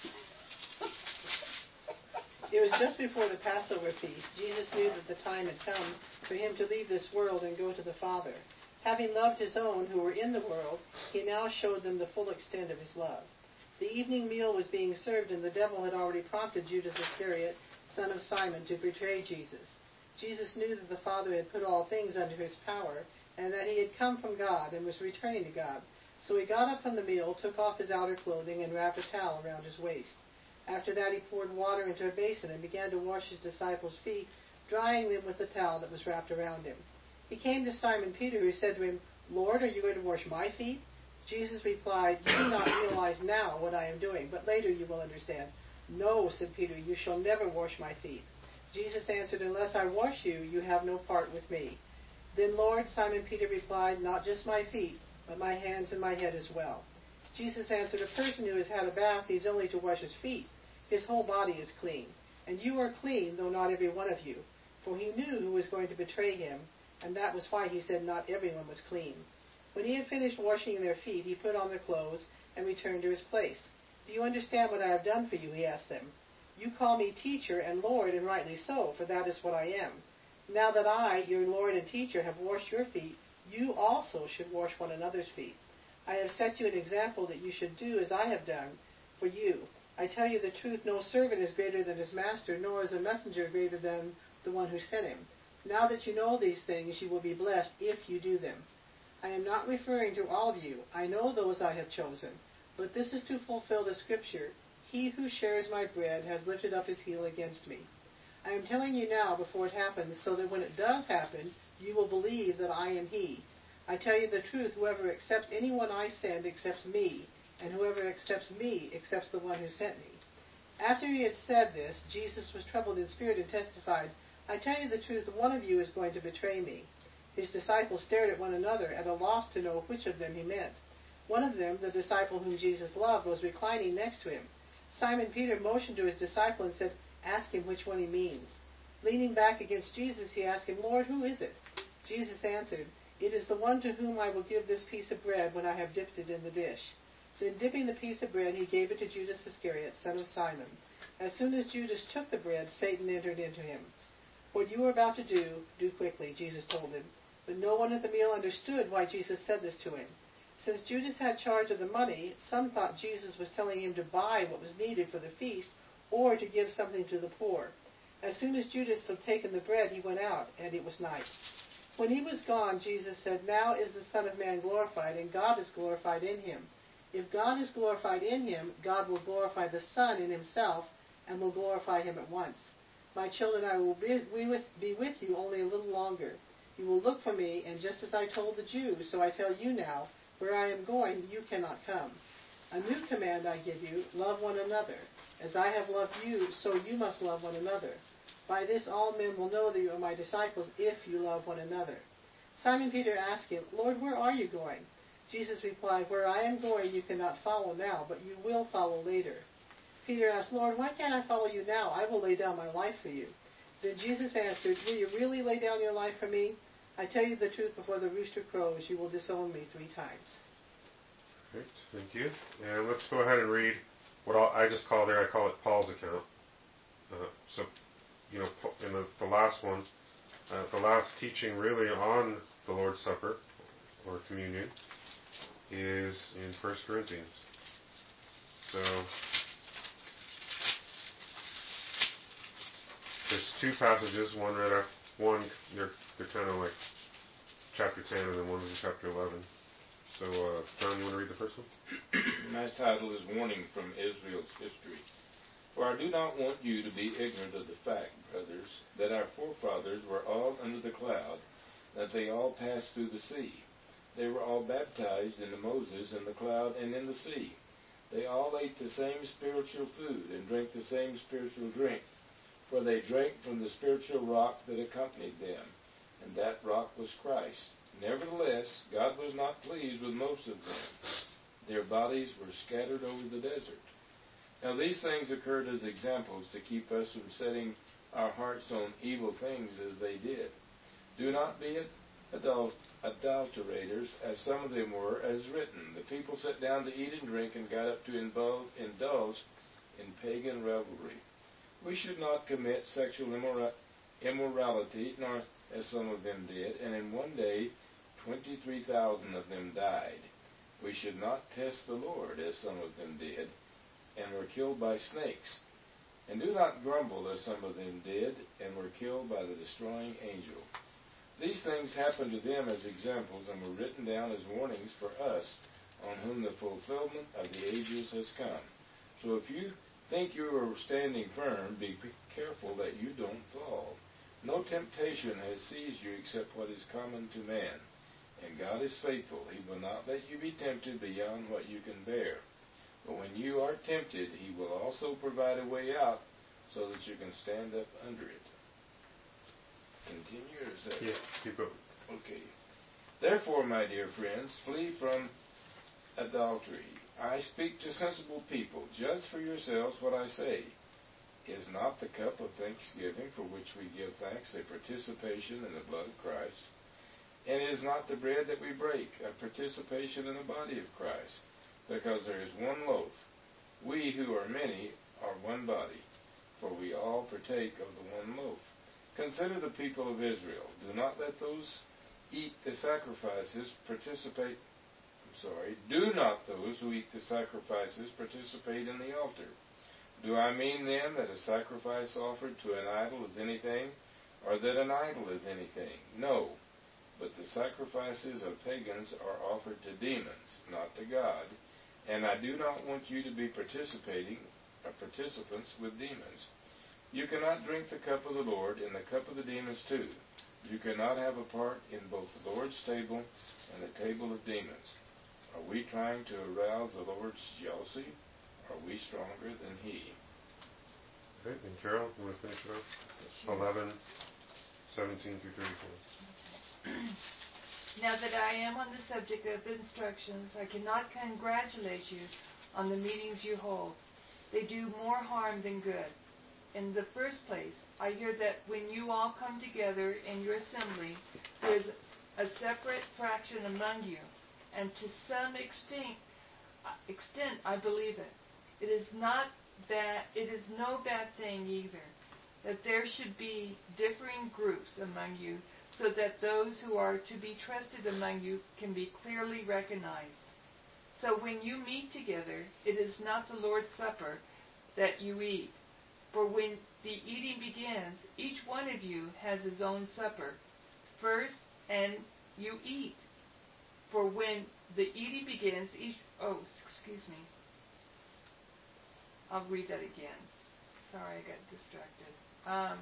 It was just before the Passover feast. Jesus knew that the time had come for him to leave this world and go to the Father. Having loved his own who were in the world, he now showed them the full extent of his love. The evening meal was being served, and the devil had already prompted Judas Iscariot, son of Simon, to betray Jesus. Jesus knew that the Father had put all things under his power, and that he had come from God and was returning to God. So he got up from the meal, took off his outer clothing, and wrapped a towel around his waist. After that he poured water into a basin and began to wash his disciples' feet, drying them with the towel that was wrapped around him. He came to Simon Peter, who said to him, Lord, are you going to wash my feet? Jesus replied, You do not realize now what I am doing, but later you will understand. No, said Peter, you shall never wash my feet. Jesus answered, Unless I wash you, you have no part with me. Then, Lord, Simon Peter replied, Not just my feet, but my hands and my head as well. Jesus answered, A person who has had a bath needs only to wash his feet. His whole body is clean. And you are clean, though not every one of you. For he knew who was going to betray him, and that was why he said not everyone was clean. When he had finished washing their feet, he put on their clothes and returned to his place. Do you understand what I have done for you? He asked them. You call me teacher and Lord, and rightly so, for that is what I am. Now that I, your Lord and teacher, have washed your feet, you also should wash one another's feet. I have set you an example that you should do as I have done for you. I tell you the truth, no servant is greater than his master, nor is a messenger greater than the one who sent him. Now that you know these things, you will be blessed if you do them. I am not referring to all of you. I know those I have chosen. But this is to fulfill the scripture, He who shares my bread has lifted up his heel against me. I am telling you now before it happens, so that when it does happen, you will believe that I am He. I tell you the truth, whoever accepts anyone I send accepts me, and whoever accepts me accepts the one who sent me. After he had said this, Jesus was troubled in spirit and testified, I tell you the truth, one of you is going to betray me. His disciples stared at one another, at a loss to know which of them he meant. One of them, the disciple whom Jesus loved, was reclining next to him. Simon Peter motioned to his disciple and said, Ask him which one he means. Leaning back against Jesus, he asked him, Lord, who is it? Jesus answered, It is the one to whom I will give this piece of bread when I have dipped it in the dish. Then dipping the piece of bread, he gave it to Judas Iscariot, son of Simon. As soon as Judas took the bread, Satan entered into him. What you are about to do, do quickly, Jesus told him. But no one at the meal understood why Jesus said this to him. Since Judas had charge of the money, some thought Jesus was telling him to buy what was needed for the feast or to give something to the poor. As soon as Judas had taken the bread, he went out, and it was night. When he was gone, Jesus said, Now is the Son of Man glorified, and God is glorified in him. If God is glorified in him, God will glorify the Son in himself, and will glorify him at once. My children, I will be with, be with you only a little longer. You will look for me, and just as I told the Jews, so I tell you now, where I am going, you cannot come. A new command I give you, love one another. As I have loved you, so you must love one another. By this all men will know that you are my disciples, if you love one another. Simon Peter asked him, Lord, where are you going? Jesus replied, Where I am going you cannot follow now, but you will follow later. Peter asked, Lord, why can't I follow you now? I will lay down my life for you. Then Jesus answered, Will you really lay down your life for me? I tell you the truth, before the rooster crows, you will disown me three times. Great, thank you. And let's go ahead and read what I'll, I just call there, I call it Paul's account. Uh, so, you know, in the, the last one, uh, the last teaching really on the Lord's Supper, or communion, is in First Corinthians. So, there's two passages, one right after, one, they're, they're kind of like chapter ten, and then one is in chapter eleven. So, uh, John, you want to read the first one? My title is Warning from Israel's History. For I do not want you to be ignorant of the fact, brothers, that our forefathers were all under the cloud, that they all passed through the sea. They were all baptized into Moses in the cloud and in the sea. They all ate the same spiritual food and drank the same spiritual drink, for they drank from the spiritual rock that accompanied them, and that rock was Christ. Nevertheless, God was not pleased with most of them. Their bodies were scattered over the desert. Now these things occurred as examples to keep us from setting our hearts on evil things as they did. Do not be adul- adulterators, as some of them were, as written. The people sat down to eat and drink and got up to indulge, indulge in pagan revelry. We should not commit sexual immora- immorality, nor as some of them did, and in one day twenty-three thousand of them died. We should not test the Lord, as some of them did, and were killed by snakes. And do not grumble, as some of them did, and were killed by the destroying angel. These things happened to them as examples, and were written down as warnings for us, on whom the fulfillment of the ages has come. So if you think you are standing firm, be careful that you don't fall. No temptation has seized you except what is common to man. And God is faithful. He will not let you be tempted beyond what you can bear. But when you are tempted, He will also provide a way out so that you can stand up under it. Continue, or is that? Yeah, keep going. Okay. Therefore, my dear friends, flee from adultery. I speak to sensible people. Judge for yourselves what I say. Is not the cup of thanksgiving for which we give thanks a participation in the blood of Christ? And is not the bread that we break a participation in the body of Christ? Because there is one loaf. We who are many are one body, for we all partake of the one loaf. Consider the people of Israel. Do not let those eat the sacrifices participate. I'm sorry. Do not those who eat the sacrifices participate in the altar. Do I mean then that a sacrifice offered to an idol is anything, or that an idol is anything? No. But the sacrifices of pagans are offered to demons, not to God. And I do not want you to be participating, or participants with demons. You cannot drink the cup of the Lord and the cup of the demons too. You cannot have a part in both the Lord's table and the table of demons. Are we trying to arouse the Lord's jealousy? Are we stronger than He? Okay, and Carol, you want to finish it up? eleven, seventeen through thirty-four. Now that I am on the subject of instructions, I cannot congratulate you on the meetings you hold. They do more harm than good. In the first place, I hear that when you all come together in your assembly, there is a separate fraction among you, and to some extent, extent I believe it. It is not bad. It is no bad thing either that there should be differing groups among you, so that those who are to be trusted among you can be clearly recognized. So when you meet together, it is not the Lord's Supper that you eat. For when the eating begins, each one of you has his own supper first, and you eat. For when the eating begins, each... Oh, excuse me. I'll read that again. Sorry, I got distracted. Um,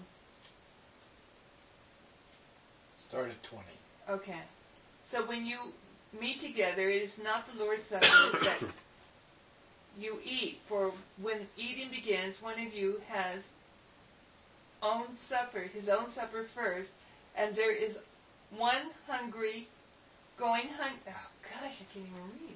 Start at twenty. okay. So when you meet together, it is not the Lord's Supper that you eat. For when eating begins, one of you has own supper, his own supper first, and there is one hungry, going hungry. Oh gosh, I can't even read.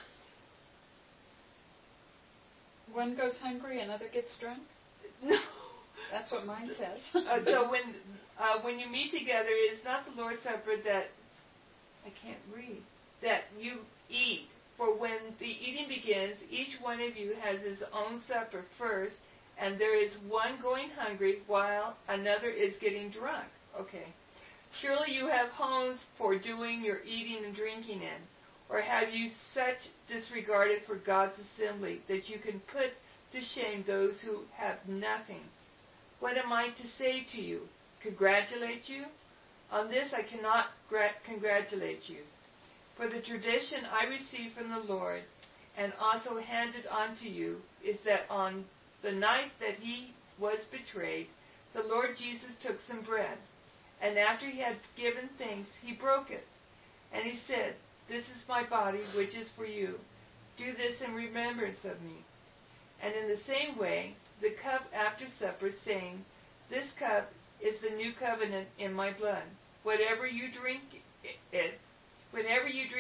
One goes hungry, another gets drunk? No. That's what mine says. uh, so when uh, when you meet together, it is not the Lord's Supper that I can't read that you eat. For when the eating begins, each one of you has his own supper first, and there is one going hungry while another is getting drunk. Okay. Surely you have homes for doing your eating and drinking in. Or have you such disregarded for God's assembly that you can put to shame those who have nothing? What am I to say to you? Congratulate you? On this I cannot gra- congratulate you. For the tradition I received from the Lord and also handed on to you is that on the night that he was betrayed, the Lord Jesus took some bread, and after he had given thanks, he broke it. And he said, "This is my body, which is for you. Do this in remembrance of me." And in the same way, the cup after supper, saying, "This cup is the new covenant in my blood. Whatever you drink it,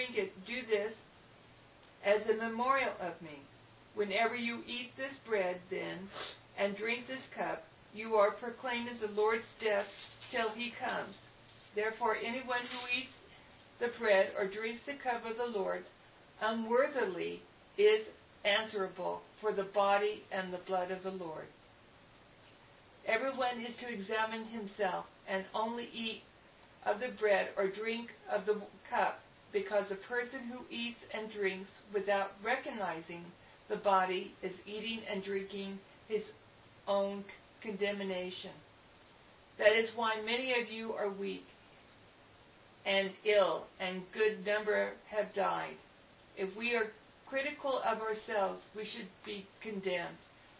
drink it, do this as a memorial of me. Whenever you eat this bread, then, and drink this cup, you are proclaiming the Lord's death till he comes. Therefore, anyone who eats the bread or drinks the cup of the Lord unworthily is answerable for the body and the blood of the Lord. Everyone is to examine himself and only eat of the bread or drink of the cup, because a person who eats and drinks without recognizing the body is eating and drinking his own condemnation. That is why many of you are weak and ill, and good number have died. If we are critical of ourselves, we should be condemned.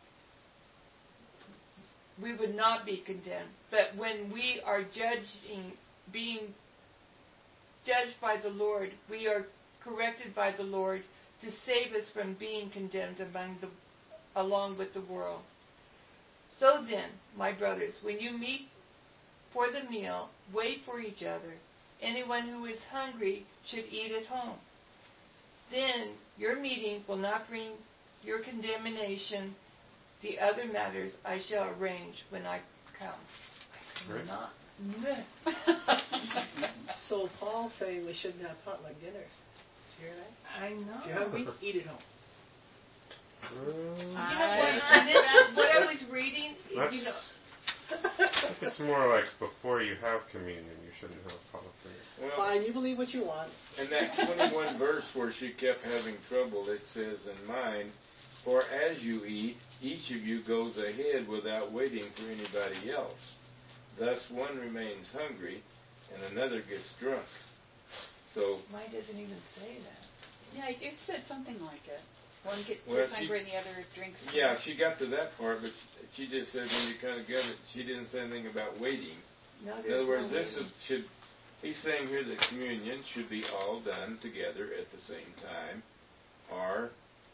We would not be condemned. But when we are judging, being judged by the Lord, we are corrected by the Lord to save us from being condemned among the, along with the world. So then, my brothers, when you meet for the meal, wait for each other. Anyone who is hungry should eat at home. Then your meeting will not bring your condemnation. The other matters I shall arrange when I come. Right. Not. So Paul's saying we shouldn't have potluck dinners. Did you hear that? I know. If you're hungry, eat at home. Uh, You know what? And this, what I was reading, That's- you know, I think it's more like before you have communion, you shouldn't have potluck dinner. Well, Fine, you believe what you want. in that twenty-one verse where she kept having trouble, it says in mine, for as you eat, each of you goes ahead without waiting for anybody else. Thus one remains hungry and another gets drunk. So, mine doesn't even say that. Yeah, you said something like it. One gets Well, gets she- hungry and the other drinks. yeah, she got to that part, but she just said when you kind of get it, she didn't say anything about waiting. No, In there's other words, no this is, waiting. should, he's saying here that communion should be all done together at the same time, or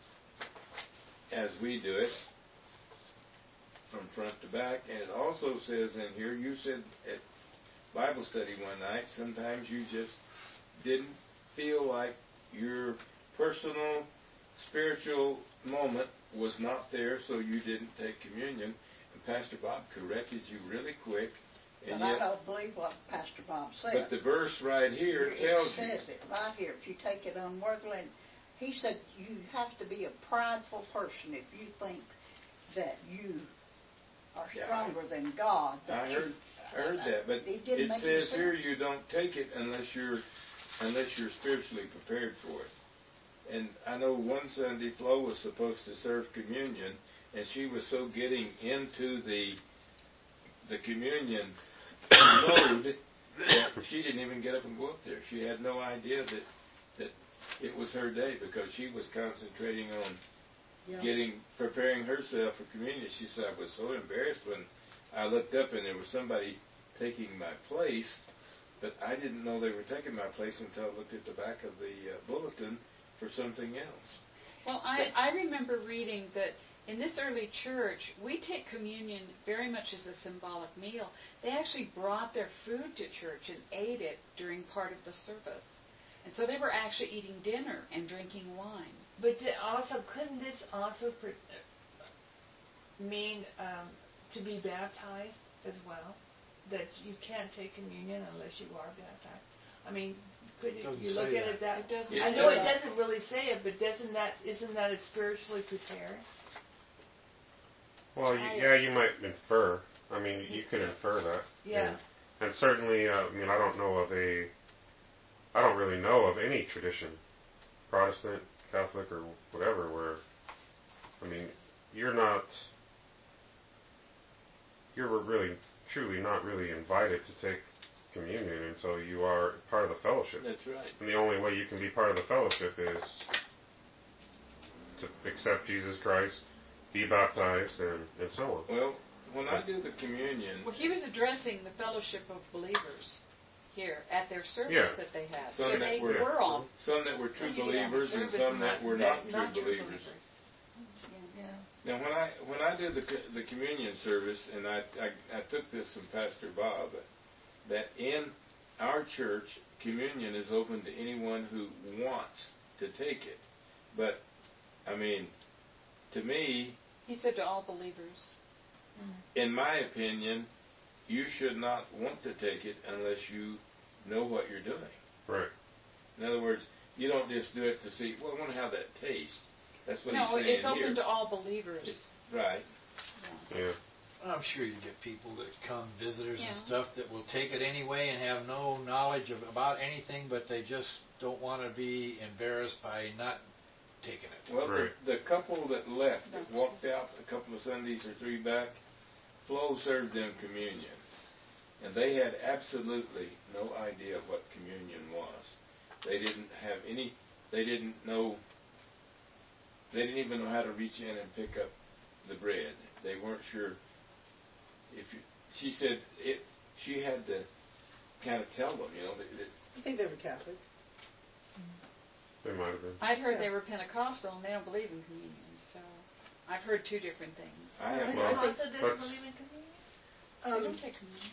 as we do it, from front to back. And it also says in here, you said at Bible study one night, sometimes you just didn't feel like your personal spiritual moment was not there, so you didn't take communion. And Pastor Bob corrected you really quick. And But I yet, don't believe what Pastor Bob said. but the verse right here it tells you. says it right here. If you take it unworthily, and he said you have to be a prideful person if you think that you are Yeah, stronger than God. That I you- heard, I heard that, but It didn't it make says any here sense. you don't take it unless you're unless you're spiritually prepared for it. And I know one Sunday Flo was supposed to serve communion, and she was so getting into the the communion mode that she didn't even get up and go up there. She had no idea that that it was her day because she was concentrating on Yeah. getting preparing herself for communion. She said, I was so embarrassed when I looked up and there was somebody taking my place, but I didn't know they were taking my place until I looked at the back of the uh, bulletin for something else. Well, I, I remember reading that in this early church, we take communion very much as a symbolic meal. They actually brought their food to church and ate it during part of the service. And so they were actually eating dinner and drinking wine. But to also, couldn't this also pre- mean um, to be baptized as well? That you can't take communion unless you are baptized. I mean, could It you, doesn't you look say at it that? It doesn't. Yeah. I know it Yeah. doesn't really say it, but doesn't that isn't that a spiritually prepared? Well, you, I- yeah, you might infer. I mean, you could infer that. Yeah. And, and certainly, uh, I mean, I don't know of a, I don't really know of any tradition, Protestant, Catholic, or whatever, where, I mean, you're not, you're really, truly not really invited to take communion until you are part of the fellowship. That's right. And the only way you can be part of the fellowship is to accept Jesus Christ, be baptized, and, and so on. Well, when I do the communion, Well, he was addressing the fellowship of believers here at their service Yeah. that they had. Some so that they were- were all. some that were true Well, you could have a believers and Service some that were not, not true true believers. Yeah. Now, when I when I did the co- the communion service, and I, I I took this from Pastor Bob, that in our church communion is open to anyone who wants to take it. But, I mean, to me, He said to all believers. in my opinion, you should not want to take it unless you know what you're doing. Right. In other words, you don't just do it to see, well, I wonder how that tastes. That's what No, he's saying it's here. open to all believers. It's, right. Yeah. Yeah. I'm sure you get people that come, visitors Yeah. and stuff, that will take it anyway and have no knowledge of about anything, but they just don't want to be embarrassed by not taking it. Well, Right. the, the couple that left, that That's walked out a couple of Sundays or three back, Flo served them communion. And they had absolutely no idea what communion was. They didn't have any, they didn't know, they didn't even know how to reach in and pick up the bread. They weren't sure if you, she said it, she had to kind of tell them, you know, that, that I think they were Catholic. They might have been. I'd heard Yeah. they were Pentecostal and they don't believe in communion, so I've heard two different things. I have Well, no, Also doesn't that's- believe in communion? They Um, don't take communion.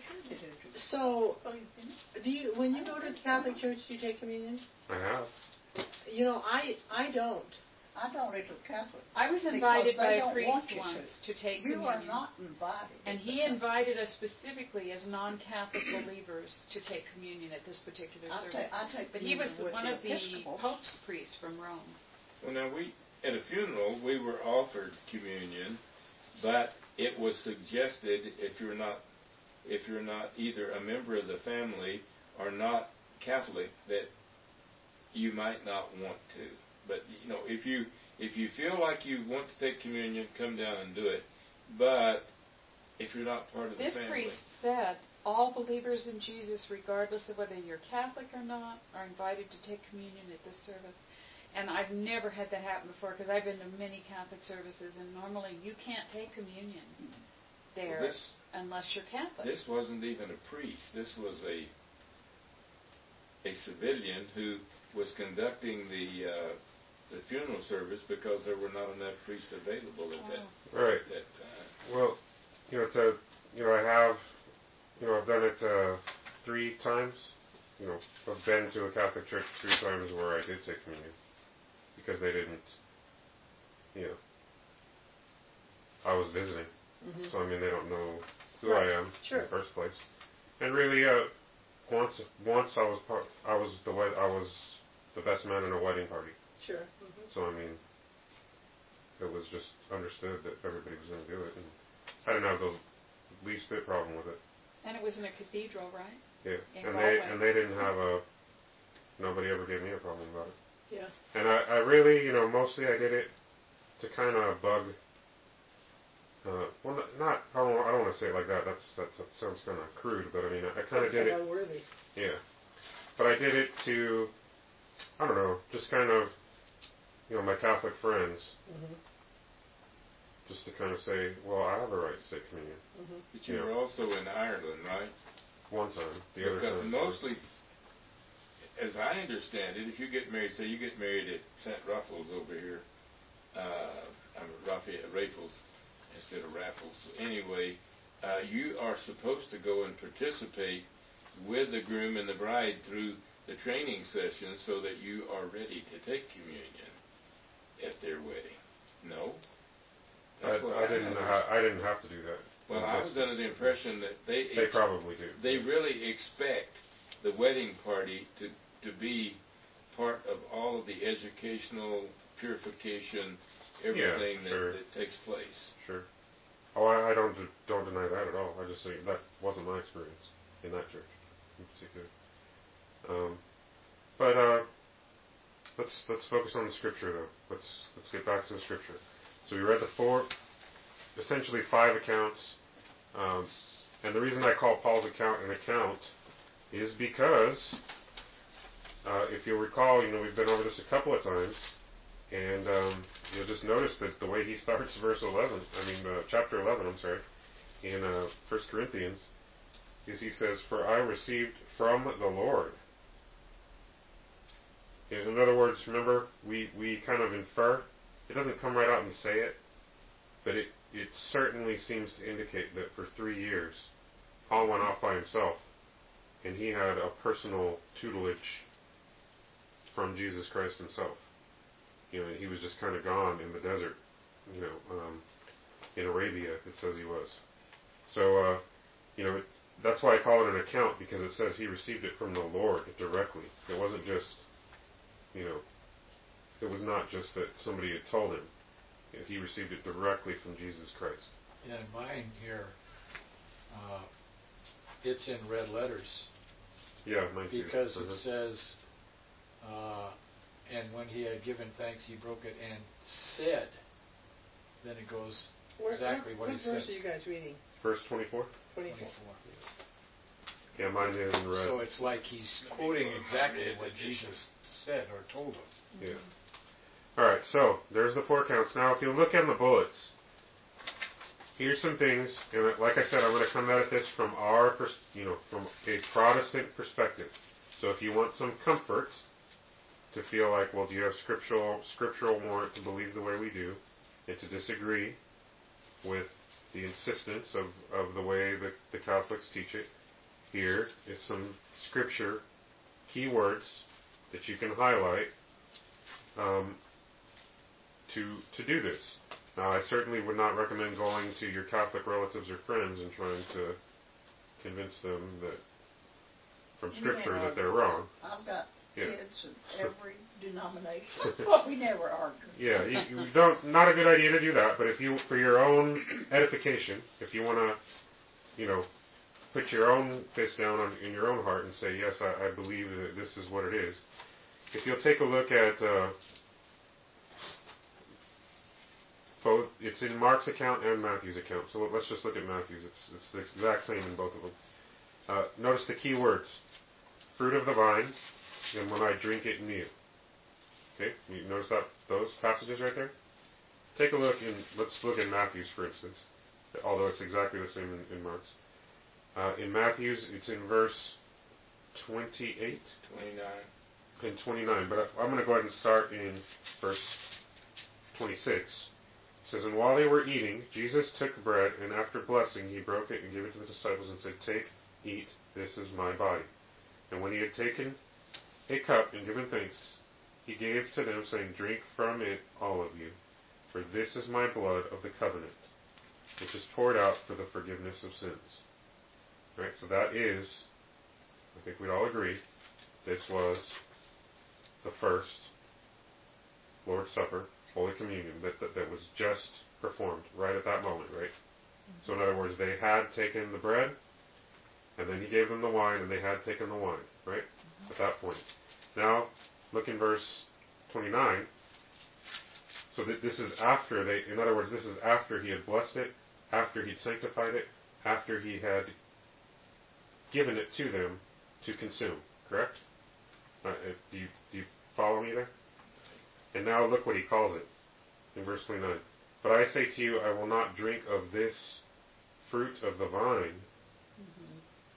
so, do you when you go to Catholic church, do you take communion? I have. You know, I I don't. I don't eat a Catholic. I was Because invited they by a don't want priest you to. once to take You communion. are not invited. And he invited us specifically as non-Catholic believers to take communion at this particular I service. take, I take But he was communion with one the of the Episcopals. Pope's priests from Rome. well, now we, at a funeral, we were offered communion, but it was suggested if you're not, if you're not either a member of the family or not Catholic, that you might not want to. But, you know, if you, if you feel like you want to take communion, come down and do it. But if you're not part of the This family, priest said all believers in Jesus, regardless of whether you're Catholic or not, are invited to take communion at this service. And I've never had that happen before because I've been to many Catholic services, and normally you can't take communion there Well, this- unless you're Catholic. this wasn't even a priest. This was a a civilian who was conducting the uh, the funeral service because there were not enough priests available at that Oh. Right. that time. Well, you know, to you know, I have, you know, I've done it uh, three times. You know, I've been to a Catholic church three times where I did take communion because they didn't. You know, I was visiting, Mm-hmm. so I mean, they don't know who Right. I am Sure. in the first place. And really, uh, once once I was part, I was the wed- I was the best man in a wedding party. Sure. Mm-hmm. So I mean, it was just understood that everybody was going to do it, and I didn't have the least bit problem with it. And it was in a cathedral, right? Yeah, In and they Galway. and they didn't have a. Nobody ever gave me a problem about it. Yeah. And I, I really, you know, mostly I did it to kind of bug. Uh, well, not, not I don't I don't want to say it like that. That's that, that sounds kind of crude, but I mean I, I kind of did it. Unworthy. Yeah, but I did it to. I don't know, just kind of, you know, my Catholic friends, Mm-hmm. just to kind of say, well, I have a right to take communion. Mm-hmm. But you Yeah. were also in Ireland, right? One time, the other Because time. mostly, as I understand it, if you get married, say you get married at Saint Raffles over here, uh, I'm Raphael Raffles instead of Raffles. Anyway, uh, you are supposed to go and participate with the groom and the bride through the training session so that you are ready to take communion at their wedding. No? I, That's what I didn't. understood. Ha- I didn't have to do that. Well, I was under the impression that they They ex- probably do. they really expect the wedding party to, to be part of all of the educational purification, everything Yeah, sure. that, that takes place. Sure. Oh, I, I don't de- don't deny that at all. I just say that wasn't my experience in that church in particular. Um, but uh, let's let's focus on the scripture though. Let's let's get back to the scripture. So we read the four, essentially five accounts, um, and the reason I call Paul's account an account is because uh, if you'll recall, you know, we've been over this a couple of times. And um, you'll just notice that the way he starts verse eleven, I mean uh, chapter eleven, I'm sorry, in uh, First Corinthians, is he says, "For I received from the Lord." In other words, remember, we, we kind of infer. It doesn't come right out and say it, but it, it certainly seems to indicate that for three years, Paul went off by himself and he had a personal tutelage from Jesus Christ himself. You know, he was just kind of gone in the desert, you know, um, in Arabia, it says he was. So, uh, you know, that's why I call it an account, because it says he received it from the Lord directly. It wasn't just, you know, it was not just that somebody had told him. You know, he received it directly from Jesus Christ. Yeah, in mine here, uh, it's in red letters. Yeah, mine too. Because uh-huh. it says, uh, and when he had given thanks, he broke it and said. Then it goes Where, exactly where, what he what says. verse are you guys reading? Verse twenty-four? twenty-four. Yeah, mine is in red. So it's like he's quoting exactly what Jesus said or told him. Yeah. All right, so there's the four counts. Now, if you look in the bullets, here's some things, and like I said, I'm going to come at this from our, pers- you know, from a Protestant perspective. So if you want some comfort to feel like, well, do you have scriptural scriptural warrant to believe the way we do, and to disagree with the insistence of, of the way that the Catholics teach it, here is some scripture keywords that you can highlight um, to to do this. Now, I certainly would not recommend going to your Catholic relatives or friends and trying to convince them that from Scripture that they're wrong. I've got Yeah. kids in every denomination. We never argue. Yeah, you, you don't. Not a good idea to do that. But if you, for your own edification, if you want to, you know, put your own fist down on, in your own heart and say, yes, I, I believe that this is what it is. If you'll take a look at uh, both, it's in Mark's account and Matthew's account. So let's just look at Matthew's. It's, it's the exact same in both of them. Uh, notice the key words: fruit of the vine, and when I drink it new. Okay, you notice that those passages right there? Take a look in, let's look at Matthew's, for instance, although it's exactly the same in, in Mark's. Uh, in Matthew's, it's in verse twenty-eight? twenty-nine. And twenty-nine, but I, I'm going to go ahead and start in verse twenty-six. It says, and while they were eating, Jesus took bread, and after blessing, he broke it and gave it to the disciples and said, take, eat, this is my body. And when he had taken a cup and given thanks, he gave to them, saying, drink from it, all of you, for this is my blood of the covenant, which is poured out for the forgiveness of sins. All right, so that is, I think we'd all agree, this was the first Lord's Supper, Holy Communion, that, that, that was just performed right at that moment, right? Mm-hmm. So in other words, they had taken the bread, and then he gave them the wine, and they had taken the wine, right? Mm-hmm. At that point. Now, look in verse twenty-nine. So that this is after they, in other words, this is after he had blessed it, after he'd sanctified it, after he had given it to them to consume, correct? Uh, do you do you follow me there? And now look what he calls it in verse twenty-nine. But I say to you, I will not drink of this fruit of the vine. Mm-hmm.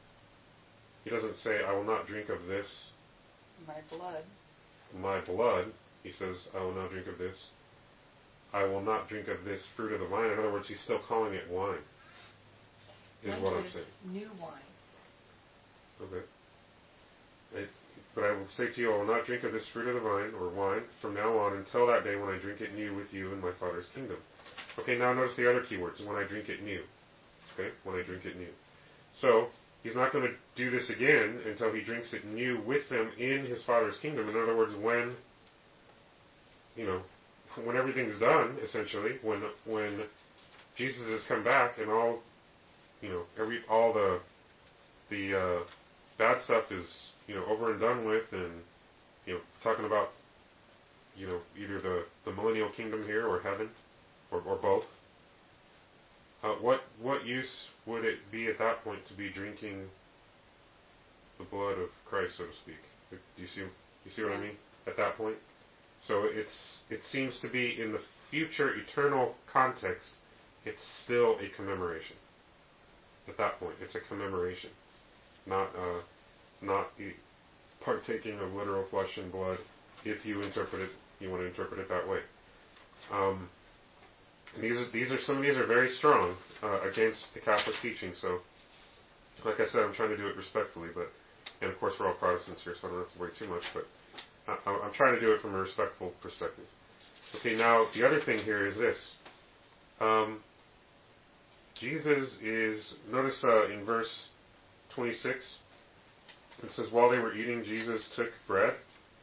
He doesn't say, I will not drink of this. My blood. My blood. He says, I will not drink of this. I will not drink of this fruit of the vine. In other words, he's still calling it wine. Is Mine what I'm says saying. new wine. Okay. It, but I will say to you, I will not drink of this fruit of the vine, or wine, from now on until that day when I drink it new with you in my Father's kingdom. Okay, now notice the other keywords, when I drink it new. Okay, when I drink it new. So, he's not going to do this again until he drinks it new with them in his Father's kingdom. In other words, when, you know, when everything's done, essentially, when when Jesus has come back and all, you know, every all the the uh, bad stuff is, you know, over and done with, and, you know, talking about, you know, either the, the millennial kingdom here or heaven, or, or both. Uh, what what use would it be at that point to be drinking the blood of Christ, so to speak? Do you see you see what I mean? At that point, so it's it seems to be in the future eternal context. It's still a commemoration. At that point, it's a commemoration, not uh, not the partaking of literal flesh and blood. If you interpret it, you want to interpret it that way. Um, These are, these are some of these are very strong uh, against the Catholic teaching. So, like I said, I'm trying to do it respectfully, but And of course, we're all Protestants here, so I don't have to worry too much, but I, I'm trying to do it from a respectful perspective. Okay, now, the other thing here is this. Um, Jesus is, notice uh, in verse twenty-six, it says, while they were eating, Jesus took bread.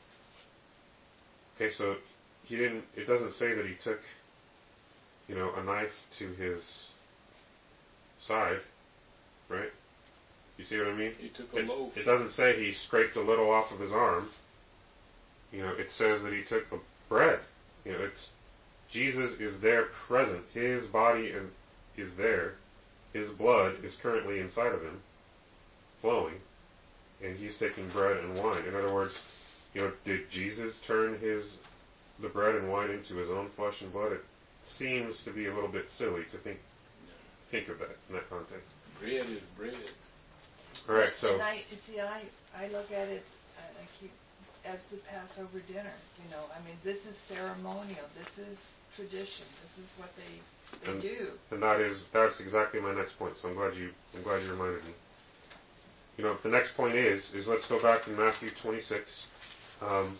Okay, so he didn't, it doesn't say that he took, you know, a knife to his side, right? You see what I mean? He took a It, loaf. it doesn't say he scraped a little off of his arm. You know, it says that he took the bread. You know, it's, Jesus is there present. His body is there. His blood is currently inside of him, flowing, and he's taking bread and wine. In other words, you know, did Jesus turn his the bread and wine into his own flesh and blood? It seems to be a little bit silly to think think of that in that context. Bread is bread. All right, so And I you see, I I look at it. I, I keep as the Passover dinner. You know, I mean, this is ceremonial. This is tradition. This is what they they and, do. and that is that's exactly my next point. So I'm glad you I'm glad you reminded me. You know, the next point is is let's go back to Matthew twenty-six, um,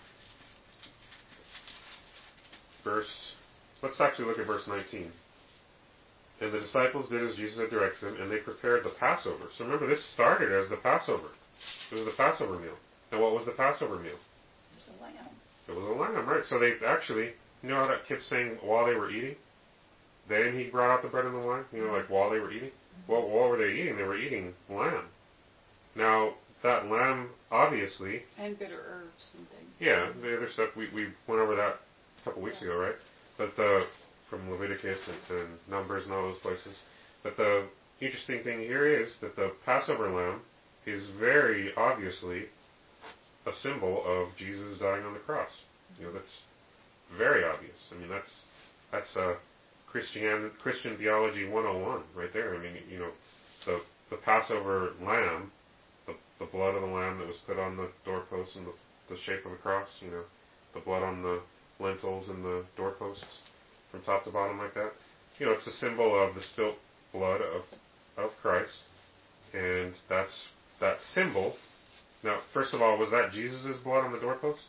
verse. Let's actually look at verse nineteen. And the disciples did as Jesus had directed them, and they prepared the Passover. So remember, this started as the Passover. It was the Passover meal. And what was the Passover meal? It was a lamb. It was a lamb, right? So they actually, you know how that kept saying while they were eating? Then he brought out the bread and the wine? You know, like while they were eating? Well, what were they eating? They were eating lamb. Now, that lamb, obviously... And bitter herbs and things. Yeah, the other stuff, we, we went over that a couple weeks Yeah. ago, right? But the... from Leviticus and, and Numbers and all those places. But the interesting thing here is that the Passover lamb is very obviously a symbol of Jesus dying on the cross. You know, that's very obvious. I mean, that's that's uh, Christian Christian theology one oh one right there. I mean, you know, the the Passover lamb, the, the blood of the lamb that was put on the doorposts and the, the shape of the cross. You know, the blood on the lintels and the doorposts. From top to bottom like that. You know, it's a symbol of the spilt blood of of Christ. And that's that symbol. Now, first of all, was that Jesus' blood on the doorposts?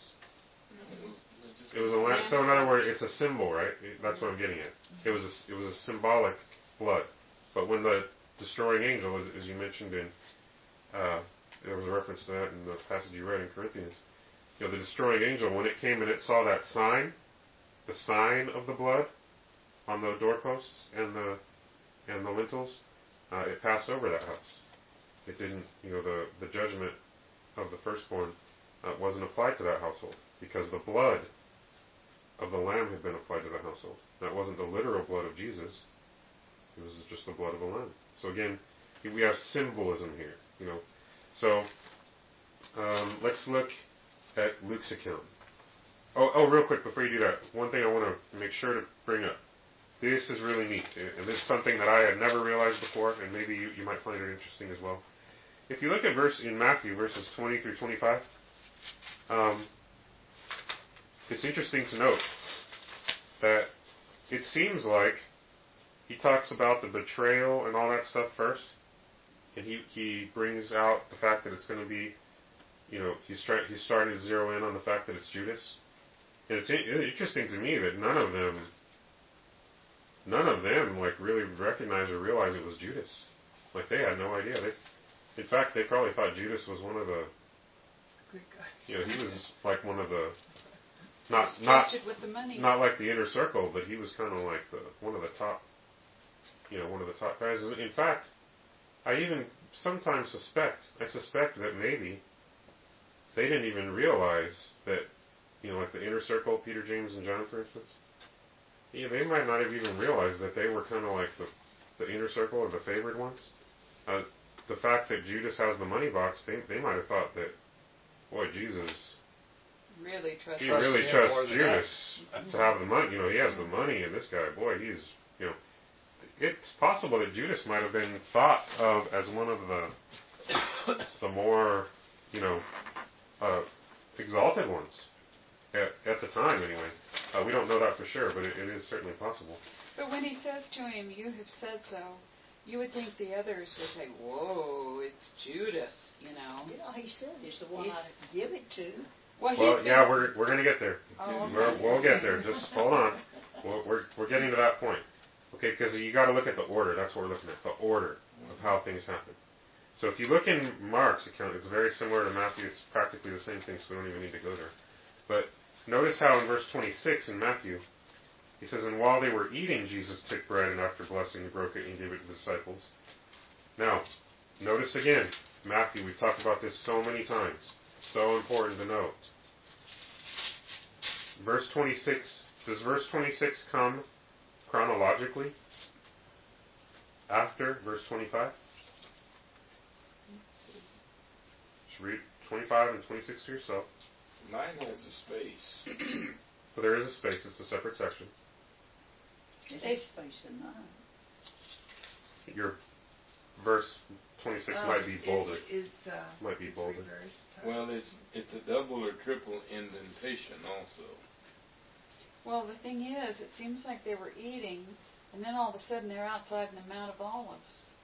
It was a lamb. So in other words, it's a symbol, right? That's what I'm getting at. It was a, it was a symbolic blood. But when the destroying angel, as, as you mentioned in, uh, there was a reference to that in the passage you read in Corinthians. You know, the destroying angel, when it came and it saw that sign, the sign of the blood on the doorposts and the and the lintels, uh, it passed over that house. It didn't, you know, the, the judgment of the firstborn uh, wasn't applied to that household because the blood of the lamb had been applied to the household. That wasn't the literal blood of Jesus. It was just the blood of the lamb. So again, we have symbolism here, you know. So um, let's look at Luke's account. Oh, oh, real quick, before you do that, one thing I want to make sure to bring up. This is really neat, and this is something that I had never realized before, and maybe you, you might find it interesting as well. If you look at verse in Matthew, verses twenty through twenty-five, um, it's interesting to note that it seems like he talks about the betrayal and all that stuff first, and he, he brings out the fact that it's going to be, you know, he's, try, he's starting to zero in on the fact that it's Judas. And it's interesting to me that none of them, none of them, like, really recognize or realize it was Judas. Like, they had no idea. They, in fact, they probably thought Judas was one of the, Good guy. you know, he was like one of the, not He was not trusted with the money. not like the inner circle, but he was kind of like the one of the top, you know, one of the top guys. In fact, I even sometimes suspect, I suspect that maybe they didn't even realize that. You know, like the inner circle, Peter, James, and John, for instance. Yeah, they might not have even realized that they were kind of like the, the inner circle or the favored ones. Uh, the fact that Judas has the money box, they they might have thought that, boy, Jesus, Really trusted. he really him trusts more than Judas us. to have the money. You know, he has the money, and this guy, boy, he's, you know, it's possible that Judas might have been thought of as one of the the more, you know, uh, exalted ones. At, at the time, anyway. Uh, we don't know that for sure, but it, it is certainly possible. But when he says to him, "You have said so," You would think the others would say, whoa, it's Judas, you know. Yeah, he said he's the one He's- I give it to. Well, Well, he'd yeah, been- we're we're gonna get there. Oh, okay. We're, we'll get there. Just hold on. We're we're, we're getting to that point. Okay, because you got to look at the order. That's what we're looking at. The order of how things happen. So if you look in Mark's account, it's very similar to Matthew. It's practically the same thing, so we don't even need to go there. But notice how in verse twenty-six in Matthew, he says, "And while they were eating, Jesus took bread, and after blessing, he broke it and gave it to the disciples." Now, notice again, Matthew, we've talked about this so many times. So important to note. Verse twenty-six, does verse twenty-six come chronologically after verse twenty-five? Just read twenty-five and twenty-six to yourself. Mine has a space. But there is a space. It's a separate section. It They- is space in mine. Your verse twenty-six Um, might be bolded. It's, it's, uh, Might be it's bolded. reversed. Well, it's it's a double or triple indentation also. Well, the thing is, it seems like they were eating, and then all of a sudden they're outside in the Mount of Olives.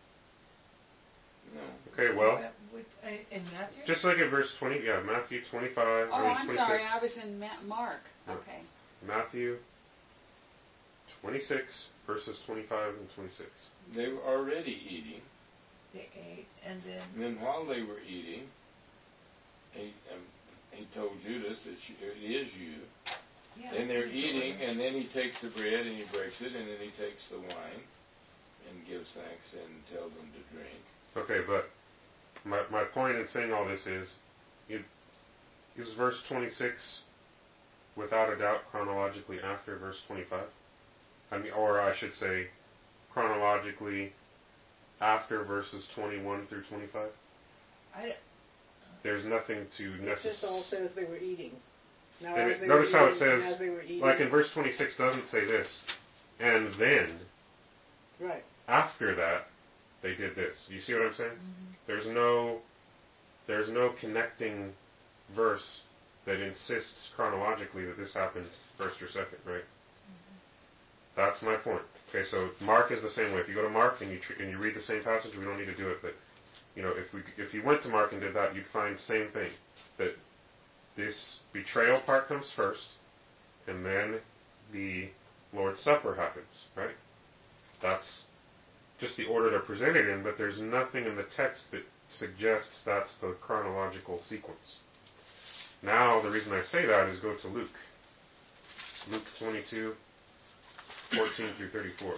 No. Okay, well, Uh, with- uh, in Matthew? just look at verse twenty. Yeah, Matthew twenty-five. Oh, I mean, I'm twenty-six. sorry, I was in Ma- Mark. No. Okay. Matthew twenty-six, verses twenty-five and twenty-six. They were already eating, They ate, and then and then while they were eating, he, um, he told Judas that she, it is you. yeah, Then they're he's eating, ordered. and then he takes the bread and he breaks it, and then he takes the wine and gives thanks and tells them to drink. Okay, but my my point in saying all this is, it, is verse twenty-six without a doubt chronologically after verse twenty-five? I mean, or I should say, chronologically after verses twenty-one through twenty-five? I, There's nothing to It just all necessarily. says they were eating. Now, And as it- they notice were how it eating, says, as they were eating, Like in verse twenty-six doesn't say this. And then, right. after that, they did this. You see what I'm saying? There's no, there's no connecting verse that insists chronologically that this happened first or second, right? That's my point. Okay, so Mark is the same way. If you go to Mark and you tr- and you read the same passage, we don't need to do it. But you know, if we if you went to Mark and did that, you'd find the same thing. That this betrayal part comes first, and then the Lord's Supper happens, right? That's just the order they're presented in, but there's nothing in the text that suggests that's the chronological sequence. Now, the reason I say that is go to Luke. Luke twenty-two, fourteen through thirty-four.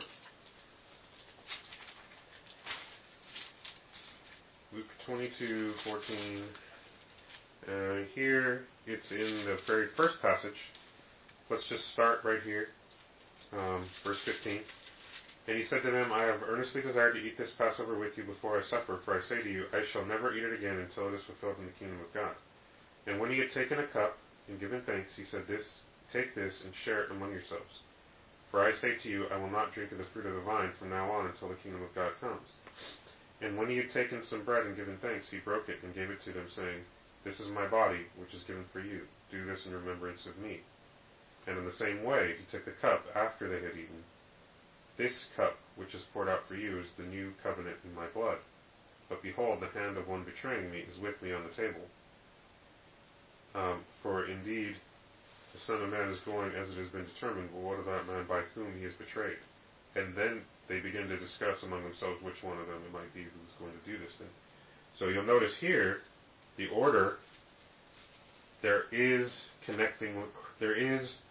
Luke twenty-two, fourteen. Uh, here, it's in the very first passage. Let's just start right here. Um, verse fifteen. And he said to them, I have earnestly desired to eat this Passover with you before I suffer, for I say to you, I shall never eat it again until it is fulfilled in the kingdom of God. And when he had taken a cup and given thanks, he said, "This, take this and share it among yourselves. For I say to you, I will not drink of the fruit of the vine from now on until the kingdom of God comes." And when he had taken some bread and given thanks, he broke it and gave it to them, saying, "This is my body, which is given for you. Do this in remembrance of me." And in the same way, he took the cup after they had eaten. "This cup, which is poured out for you, is the new covenant in my blood. But behold, the hand of one betraying me is with me on the table. Um, for indeed, the Son of Man is going as it has been determined, but what of that man by whom he is betrayed?" And then they begin to discuss among themselves which one of them it might be who's going to do this thing. So you'll notice here, the order, there is connecting, there is